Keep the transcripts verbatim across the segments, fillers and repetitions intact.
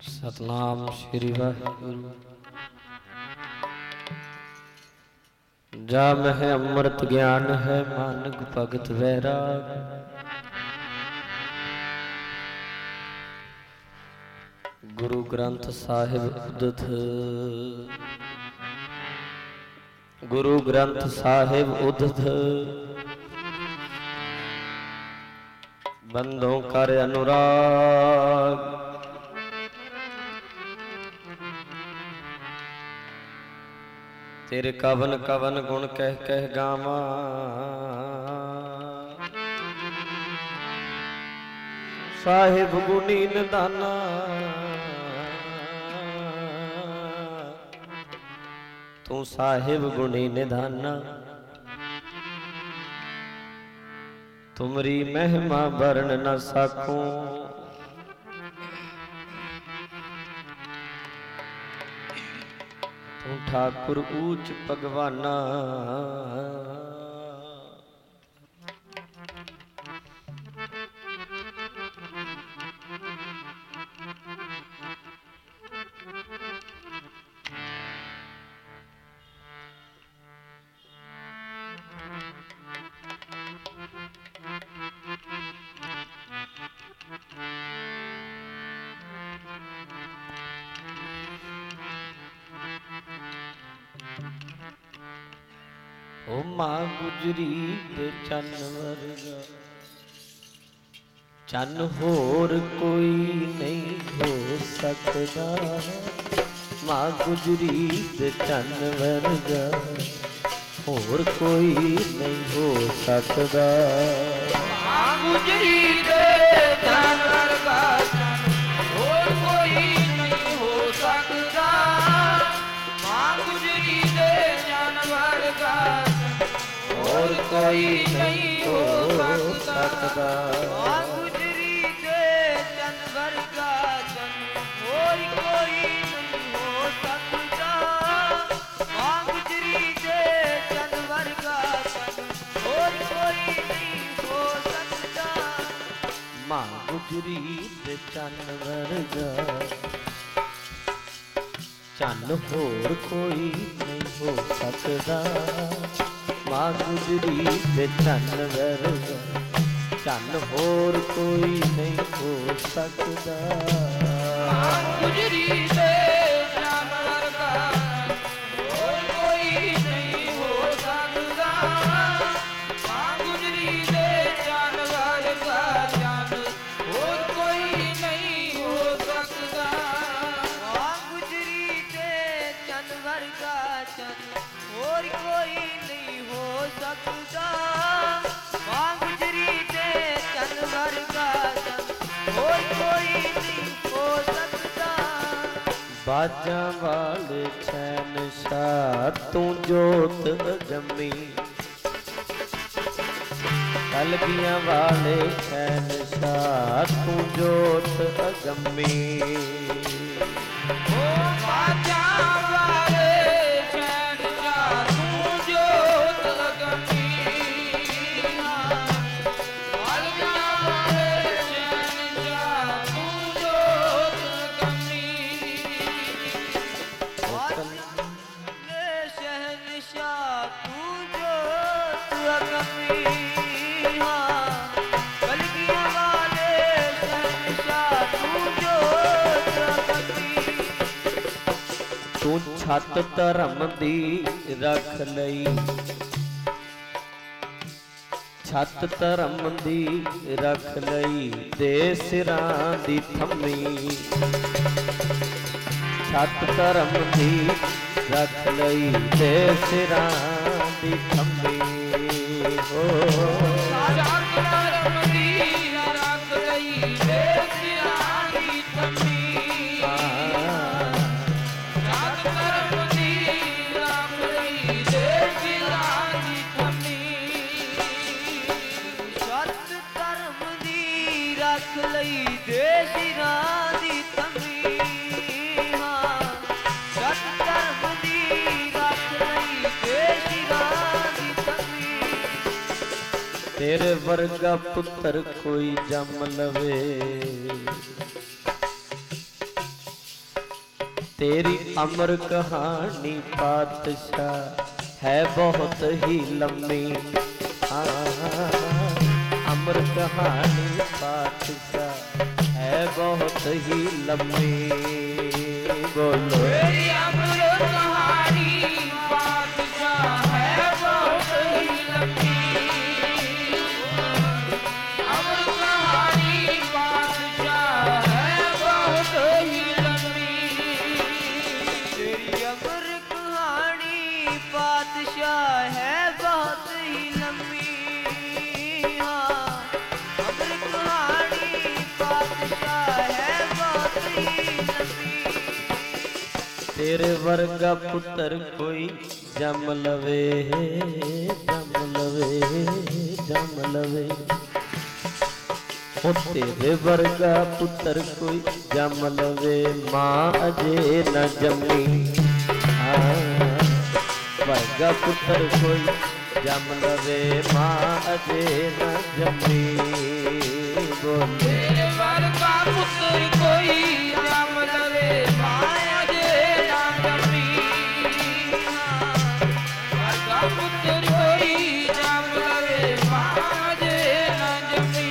सतनाम श्री वाहिगुरु। जा मह अमृत ज्ञान है मानक भगत वैराग। गुरु ग्रंथ साहिब उदत गुरु ग्रंथ साहिब उदत बंधों कर अनुराग। तेरे कवन कवन गुण कह कह गावा। साहिब गुणी निदाना तू साहिब गुणी निधाना। तुमरी महिमा वर्ण न सकूं। तू ठाकुर ऊच भगवाना। ओ मां गुजरी दे चन वर्गा चन होर कोई नहीं हो सकदा। मां गुजरी दे चन वर्गा होर कोई नहीं हो सकदा। मां गुजरी दे चन वर्गा होर कोई नहीं हो सकदा। मां गुजरी दे चन वर्गा और कोई नहीं हो सकता। मां गुजरी दे चन वर्गा चन और कोई नहीं हो सकता। मां गुजरी दे चन वर्गा चन और कोई नहीं हो सकता। मां गुजरी दे चन वर्गा चन होर कोई नहीं हो सकदा। मां गुजरी दे चन वर्गा चन होर कोई नहीं हो सकदा। मां गुजरी दे चन वर्गा और कोई नहीं हो सकदा। मां गुजरी दे चन वर्गा चन और कोई नहीं हो सकदा। मां गुजरी दे चन वर्गा चन और कोई नहीं हो सकदा। मां गुजरी दे चन वर्गा चन और कोई नहीं हो सकदा। बाजा वाले छैन शाह तू जोत अगमी। कलगियां वाले छैन शाह तू जोत अगमी। ओ बाजा वाले छैन शाह तू जोत अगमी। कलगियां वाले छैन शाह तू जोत अगमी। वाले शहनशाह तू जोत अगमी। कलगियां वाले शहनशाह तू जोत अगमी। तू छत धर्म दी रख लई। छत धर्म दी रख लई दे सिरां दी थम्मी। छत धर्म दी रख लई दे सिरां दी थम्मी। हो छत धर्म दी रख लई दे सिरां दी थम्मी। छत धर्म दी रख लई दे सिरां दी थम्मी। छत धर्म दी रख लई दे सिरां दी थम्मी। छत धर्म दी रख लई दे सिरां दी थम्मी। तेरे वर्गा पुत्र कोई जम लवे। तेरी अमर कहानी पातशाह है बहुत ही लंबी। हाँ, अमर कहानी पातशाह है बहुत ही लंबी। बोलो तेरी अमर कहानी पातशाह है बहुत ही लंबी। अमर कहानी पातशाह है बहुत ही लंबी। तेरी अमर कहानी पातशाह है बहुत ही लंबी। हाँ, अमर कहानी पातशाह है बहुत ही लंबी। तेरे वर्गा पुत्र कोई जम लवे, जम लवे, जम लवे। ओ तेरे वर्गा पुत्र कोई जम लवे, माँ अजे न जमी। हाँ, वर्गा पुत्र कोई जम लवे, माँ अजे न जमी। बोले तेरे वर्गा पुत्र कोई जम लवे, माया जे ना जमी। वर्गा पुत्र कोई जम लवे, माया जे ना जमी।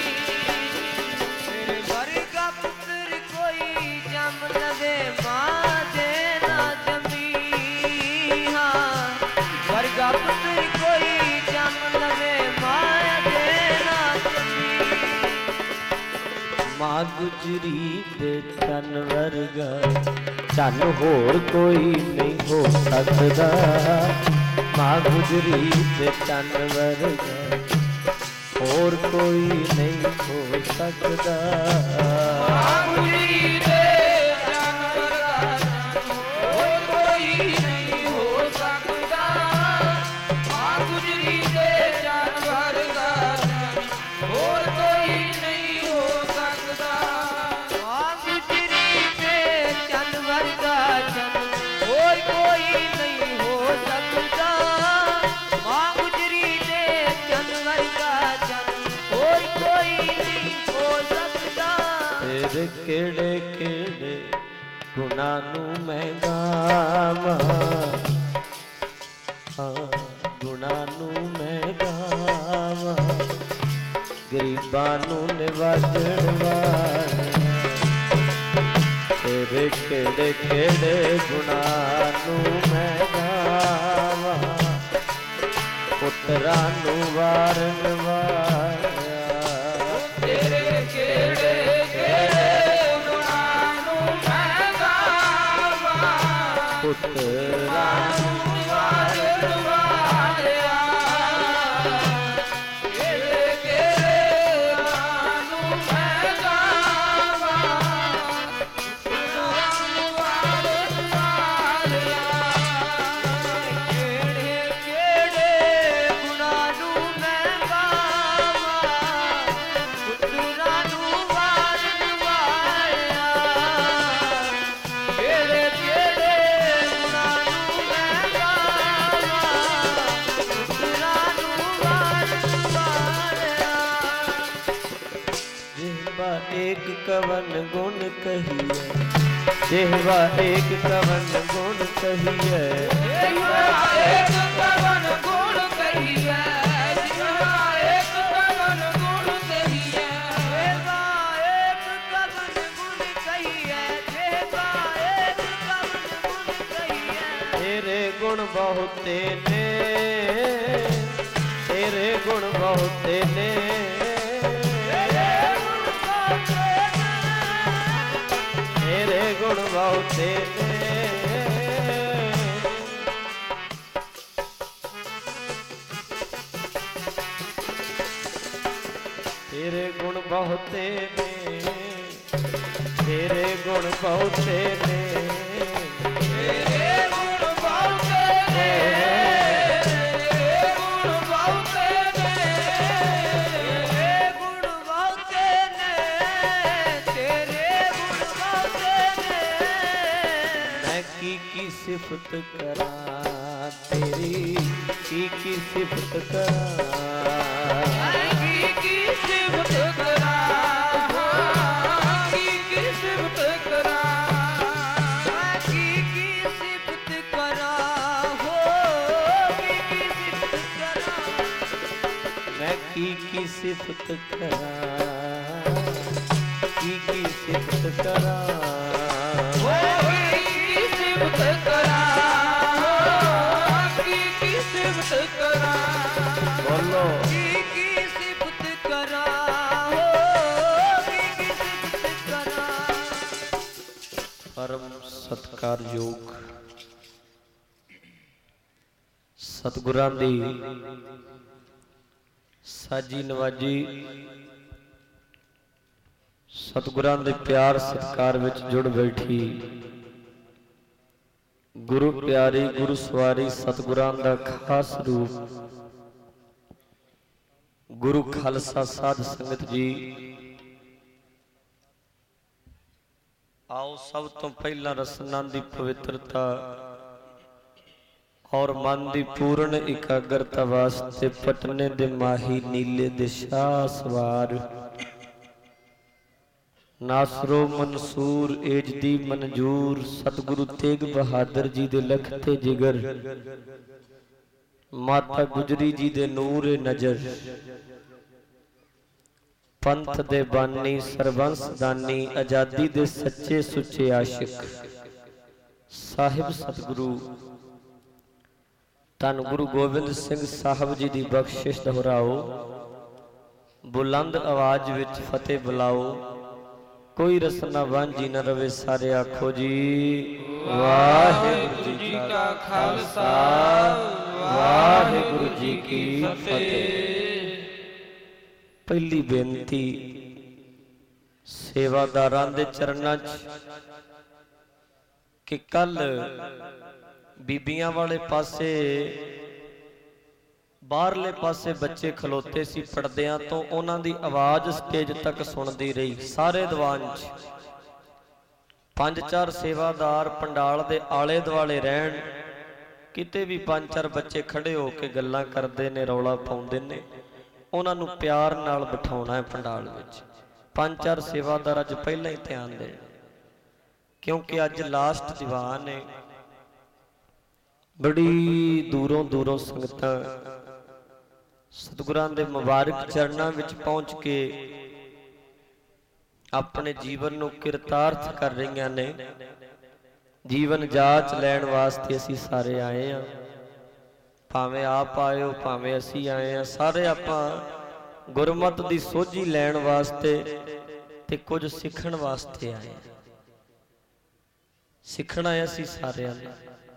तेरे वर्गा पुत्र कोई जम लवे, माँ जे ना जमी। हाँ, वर्गा पुत्र कोई जम लवे, माँ जे ना जमी। माँ गुजरी ते चन वर्गा, चन होर कोई नहीं हो सकदा। माँ गुजरी ते चन वर्गा, होर कोई नहीं हो सकदा। गुजरी दे जन वर्गा, और कोई नहीं हो सकता। माँ गुजरी दे जन वर्गा, और कोई नहीं हो सकता। माँ गुजरी ते चन वर्गा चन, और कोई नहीं हो सकता। माँ गुजरी ते चन वर्गा चन, और कोई नहीं हो सकता। तेरे केड़े केड़े गुनां नूं मैं गावां। हाँ, गुनां नूं मैं गावां, गरीबां नूं निवाजण वाले। तेरे केड़े केड़े गुनां नूं मैं गावां, पुत्तरां नूं वारन वालिया। तेरे केड़े केड़े गुनां नूं मैं गावां, पुत्तरां नूं वाजण वालिया। केड़े केड़े गुनां नूं मैं गावां, पुत्तरां नूं वाजण वालिया। केड़े केड़े गुनां नूं मैं गावां, पुੱਤਰਾਂ ਨੂੰ ਵਾਰਨ ਵਾਲਿਆ। ਕਿਹੜੇ ਕਿਹੜੇ ਗੁਨਾਹ ਨੂੰ ਮੈਂ ਗਾਵਾਂ, ਪੁੱਤਰਾਂ ਨੂੰ ਵਾਰਨ ਵਾਲਿਆ। ਜਿਹਵਾ ਏਕ ਕਵਨ ਗੁਣ ਕਹੀਐ, ਜਿਹਵਾ ਏਕ ਕਵਨ ਗੁਣ ਕਹੀਐ। ਜਿਹਵਾ ਏਕ ਕਵਨ ਗੁਣ ਕਹੀਐ, ਜਿਹਵਾ ਏਕ ਕਵਨ ਗੁਣ ਕਹੀਐ। ਜਿਹਵਾ ਏਕ ਕਵਨ ਗੁਣ ਕਹੀਐ, ਜਿਹਵਾ ਏਕ ਕਵਨ ਗੁਣ ਕਹੀਐ। ਤੇਰੇ ਗੁਣ ਬਹੁਤੇ ਨੇ, ਤੇਰੇ ਗੁਣ ਬਹੁਤੇ ਨੇ। ਤੇਰੇ ਗੁਣ ਬਹੁਤੇ ਨੇ। ਤੇਰੇ ਗੁਣ ਬਹੁਤੇ ਨੇ, ਤੇਰੇ ਗੁਣ ਬਹੁਤੇ ਨੇ। ਤੇਰੇ ਗੁਣ ਬਹੁਤੇ ਨੇ, ਤੇਰੇ ਗੁਣ ਬਹੁਤੇ ਨੇ। ਤੇਰੇ ਗੁਣ ਬਹੁਤੇ ਨੇ, ਤੇਰੇ ਗੁਣ ਬਹੁਤੇ ਨੇ। ਮੈਂ ਕੀ ਕੀ ਸਿਫਤ ਕਰਾਂ ਤੇਰੀ, ਕੀ ਕੀ ਸਿਫਤ ਕਰਾਂ। ਕੀ ਕੀ ਸਿਫਤ ਕਰਾਂ, ਕੀ ਕੀ ਸਿਫਤ ਕਰਾਂ। की सिफत करा, की की सिफत करा, की की सिफत करा, की की सिफत करा, बोलो की की सिफत करा, हो की की सिफत करा। परम सत्कार योग सतगुरां दी साजी नवाजी, सतगुरां दे प्यार सत्कार विच जुड़ बैठी गुरु प्यारी गुरु सवारी सतगुरां दा खास रूप गुरु खालसा साध संगत जी। आओ सब तो पहला रसना दी पवित्रता और मन दी पूर्ण एकाग्रता वास्ते पटने दे माही नीले दे शाह सवार नासरो मंसूर एजदी मंजूर सतगुरु तेग बहादुर जी दे लखते जिगर माता गुजरी जी दे नूर नजर पंथ दे बानी सरबंस दानी आजादी दे सच्चे सुच्चे आशिक साहिब सतगुरु धन गुरु गोबिंद सिंह साहब जी दी बख्शिश दोहराओ, बुलंद आवाज विच फतेह बुलाओ, कोई रसना वांझी न रवे सारे आखो जी वाहिगुरु जी का खालसा वाहिगुरु जी की फतेह। पहली बेनती सेवादारां दे चरनां च कि कल बीबियां वाले पासे बाहरले पासे बच्चे खलोते सी पड़दियां तो उन्हां दी आवाज स्टेज तक सुनदी रही सारे दीवान च। पंज चार सेवादार पंडाल दे आले दुआले रहन, किते भी पंज चार बच्चे खड़े हो के गल्लां करदे ने रौला पाउंदे ने, उन्हां नूं प्यार नाल बिठाउणा है पंडाल विच। पंज चार सेवादार अज पहलां ही ध्यान देण, क्योंकि अज लास्ट दीवान है। बड़ी दूरों दूरों संगतां सतगुरां दे मुबारक चरणां विच पहुंच के अपने जीवन नूं किरतार्थ कर रहीआं ने। जीवन जाच लैण वास्ते असीं सारे आए हां, भावें आप आए हो भावें असीं आए हां, सारे आपां गुरमत दी सोझी लैण वास्ते ते कुछ सिखण वास्ते आए हां। सिखना है असीं सारिआं ने,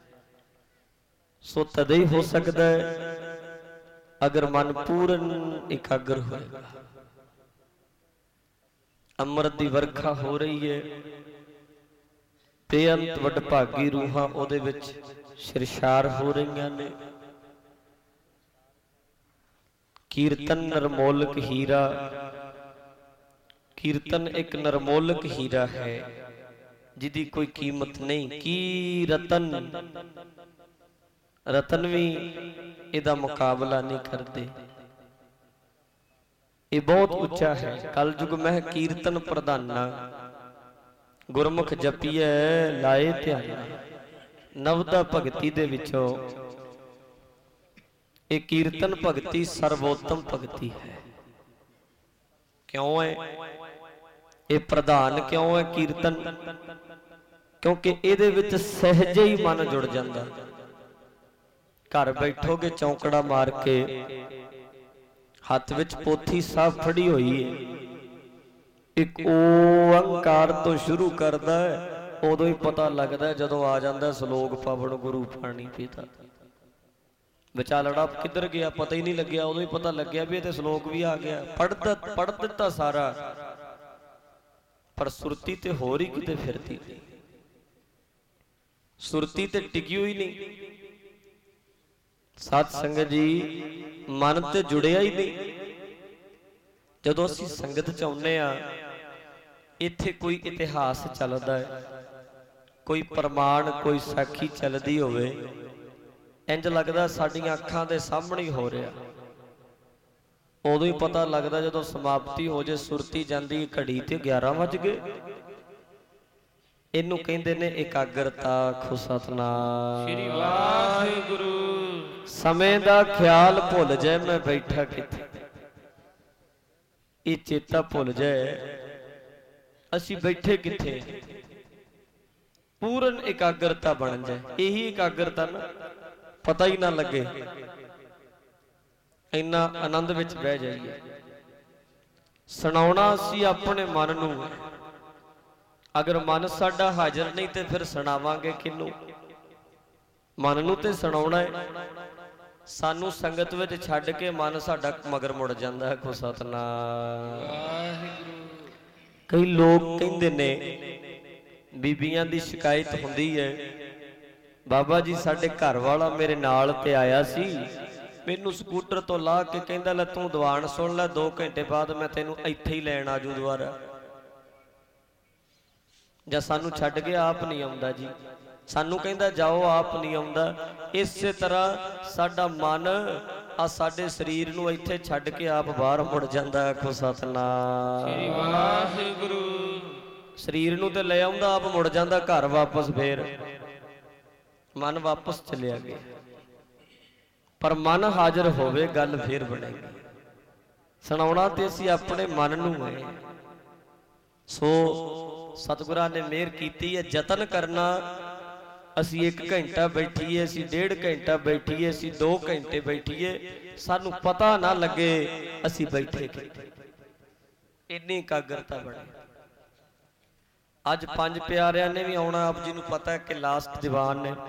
सो तद ही हो सकता है अगर मन पूर्ण एकाग्र होएगा। अमृत दी वर्खा हो रही है, बेअंत वडभागी रूहां ओदे विच शिरशार हो रहीआं ने। कीर्तन नरमोलक हीरा, कीर्तन एक नरमोलक हीरा है जिदी कोई कीमत नहीं। की रतन रतन भी इहदा मुकाबला नहीं करते, ये बहुत उच्चा है। कलयुग मह कीर्तन प्रधाना, गुरमुख जपीए लाए ध्याना। नवदा भगती दे विचों ये कीर्तन भगती सर्वोत्तम भगती है। क्यों है ये प्रधान, क्यों है कीर्तन? क्योंकि इहदे विच सहजे ही मन जुड़ जाता। घर बैठोगे चौंकड़ा मार के, हाथ विच पोथी साफ फड़ी हुई है, एक ओंकार तो शुरू करदा है, उदों ही पता लगता है जदों आ जाता सलोक पवन गुरु पानी पीता। विचालड़ा किधर गया पता ही नहीं लग्या, उदों ही पता लग्या भी ये सलोक भी आ गया। पढ़ता पढ़ दिता सारा, पर सुरती ते होर ही किते फिरती थी, सुरती ते टिकी हुई नहीं। साध संगत जी मन ते जुड़िया ही नहीं। जदों असीं संगत च आउंदे आ, इत्थे कोई इतिहास चलदा है, कोई प्रमाण कोई साखी चलदी होवे, इंज लगदा साडीआं अखां दे सामणे ही हो रहा। उदों ही पता लगदा जदों समाप्ति हो जाए, सुरती जांदी घड़ी ते ग्यारह वज गए। इनू कहंदे ने एकाग्रता। आखो सतनाम श्री वाहिगुरु। समय दा ख्याल भुल जाए मैं बैठा किथे, ਇਹ ਚੇਤਾ ਭੁੱਲ ਜਾਏ ਅਸੀਂ ਬੈਠੇ ਕਿੱਥੇ, ਪੂਰਨ ਇਕਾਗਰਤਾ ਬਣ ਜਾਏ। ਇਹੀ ਇਕਾਗਰਤਾ ਨਾ, ਪਤਾ ਹੀ ਨਾ ਲੱਗੇ, ਇੰਨਾ ਆਨੰਦ ਵਿੱਚ ਬਹਿ ਜਾਈਏ। ਸੁਣਾਉਣਾ ਅਸੀਂ ਆਪਣੇ ਮਨ ਨੂੰ, ਅਗਰ ਮਨ ਸਾਡਾ ਹਾਜ਼ਰ ਨਹੀਂ ਤੇ ਫਿਰ ਸੁਣਾਵਾਂਗੇ ਕਿਹਨੂੰ? ਮਨ ਨੂੰ ਤੇ ਸੁਣਾਉਣਾ ਹੈ। ਸਾਨੂੰ ਸੰਗਤ ਵਿੱਚ ਛੱਡ ਕੇ ਮਨ ਸਾਡਾ ਮਗਰ ਮੁੜ ਜਾਂਦਾ ਹੈ। ਕੋ ਸਤਨਾਮ ਵਾਹਿਗੁਰੂ। ਕਈ ਲੋਕ ਕਹਿੰਦੇ ਨੇ, ਬੀਬੀਆਂ ਦੀ ਸ਼ਿਕਾਇਤ ਹੁੰਦੀ ਹੈ, ਬਾਬਾ ਜੀ ਸਾਡੇ ਘਰ ਵਾਲਾ ਮੇਰੇ ਨਾਲ ਤੇ ਆਇਆ ਸੀ, ਮੈਨੂੰ ਸਕੂਟਰ ਤੋਂ ਲਾ ਕੇ ਕਹਿੰਦਾ ਲੈ ਤੂੰ ਦੀਵਾਨ ਸੁਣ ਲੈ, ਦੋ ਘੰਟੇ ਬਾਅਦ ਮੈਂ ਤੈਨੂੰ ਇੱਥੇ ਹੀ ਲੈਣ ਆਜੂ ਦੁਬਾਰਾ। ਜਾਂ ਸਾਨੂੰ ਛੱਡ ਕੇ ਆਪ ਨਹੀਂ ਆਉਂਦਾ ਜੀ, ਸਾਨੂੰ ਕਹਿੰਦਾ ਜਾਓ, ਆਪ ਨਹੀਂ ਆਉਂਦਾ। ਇਸੇ ਤਰ੍ਹਾਂ ਸਾਡਾ ਮਨ ਆ ਸਾਡੇ ਸਰੀਰ ਨੂੰ ਇੱਥੇ ਛੱਡ ਕੇ ਆਪ ਬਾਹਰ ਮੁੜ ਜਾਂਦਾ। ਆਖੋ ਸਤਨਾਮ ਸ੍ਰੀ ਵਾਹਿਗੁਰੂ। ਸਰੀਰ ਨੂੰ ਤੇ ਲੈ ਆਉਂਦਾ, ਆਪ ਮੁੜ ਜਾਂਦਾ ਘਰ ਵਾਪਸ, ਫੇਰ ਮਨ ਵਾਪਸ ਚਲਿਆ ਗਿਆ। ਪਰ ਮਨ ਹਾਜ਼ਰ ਹੋਵੇ ਗੱਲ ਫੇਰ ਬਣੇਗੀ। ਸੁਣਾਉਣਾ ਤੇ ਅਸੀਂ ਆਪਣੇ ਮਨ ਨੂੰ ਹੈ। ਸੋ ਸਤਿਗੁਰਾਂ ਨੇ ਮਿਹਰ ਕੀਤੀ ਹੈ, ਯਤਨ ਕਰਨਾ। ਅਸੀਂ ਇੱਕ ਘੰਟਾ ਬੈਠੀਏ, ਅਸੀਂ ਡੇਢ ਘੰਟਾ ਬੈਠੀਏ, ਅਸੀਂ ਦੋ ਘੰਟੇ ਬੈਠੀਏ, ਸਾਨੂੰ ਪਤਾ ਨਾ ਲੱਗੇ ਅਸੀਂ ਬੈਠੇ ਕਿੱਥੇ। ਇੰਨੀ ਇਕਾਗਰਤਾ ਬਣੇ। ਅੱਜ ਪੰਜ ਪਿਆਰਿਆਂ ਨੇ ਵੀ ਆਉਣਾ, ਆਪ ਜੀ ਨੂੰ ਪਤਾ ਹੈ ਕਿ ਲਾਸਟ ਦੀਵਾਨ ਨੇ,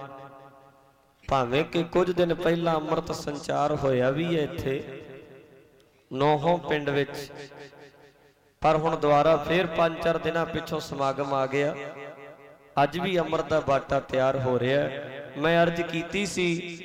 ਭਾਵੇਂ ਕਿ ਕੁਝ ਦਿਨ ਪਹਿਲਾਂ ਅੰਮ੍ਰਿਤ ਸੰਚਾਰ ਹੋਇਆ ਵੀ ਹੈ ਇੱਥੇ ਨੌਹੋਂ ਪਿੰਡ ਵਿੱਚ, ਪਰ ਹੁਣ ਦੁਬਾਰਾ ਫੇਰ ਪੰਜ ਚਾਰ ਦਿਨਾਂ ਪਿੱਛੋਂ ਸਮਾਗਮ ਆ ਗਿਆ। ਅੱਜ ਵੀ ਅੰਮ੍ਰਿਤ ਦਾ ਬਾਟਾ ਤਿਆਰ ਹੋ ਰਿਹਾ। ਮੈਂ ਅਰਜ਼ ਕੀਤੀ ਸੀ,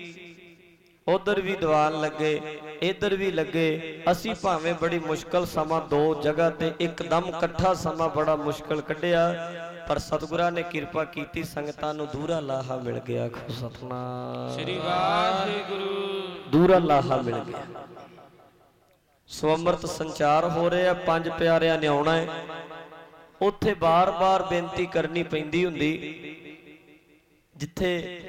ਉਧਰ ਵੀ ਦੀਵਾਨ ਲੱਗੇ, ਇੱਧਰ ਵੀ ਲੱਗੇ। ਅਸੀਂ ਭਾਵੇਂ ਬੜੀ ਮੁਸ਼ਕਲ ਸਮਾਂ ਦੋ ਜਗ੍ਹਾ ਤੇ ਇੱਕਦਮ ਇਕੱਠਾ ਸਮਾਂ ਬੜਾ ਮੁਸ਼ਕਲ ਕੱਢਿਆ, ਪਰ ਸਤਿਗੁਰਾਂ ਨੇ ਕਿਰਪਾ ਕੀਤੀ, ਸੰਗਤਾਂ ਨੂੰ ਦੂਰਾ ਲਾਹਾ ਮਿਲ ਗਿਆ। ਸਤਨਾਮ ਸ੍ਰੀ ਵਾਹਿਗੁਰੂ। ਦੂਰਾ ਲਾਹਾ ਮਿਲ ਗਿਆ। ਸੋ ਅੰਮ੍ਰਿਤ ਸੰਚਾਰ ਹੋ ਰਿਹਾ, ਪੰਜ ਪਿਆਰਿਆਂ ਨੇ ਆਉਣਾ ਹੈ। ਉੱਥੇ ਬਾਰ-ਬਾਰ ਬੇਨਤੀ ਕਰਨੀ ਪੈਂਦੀ ਹੁੰਦੀ, ਜਿੱਥੇ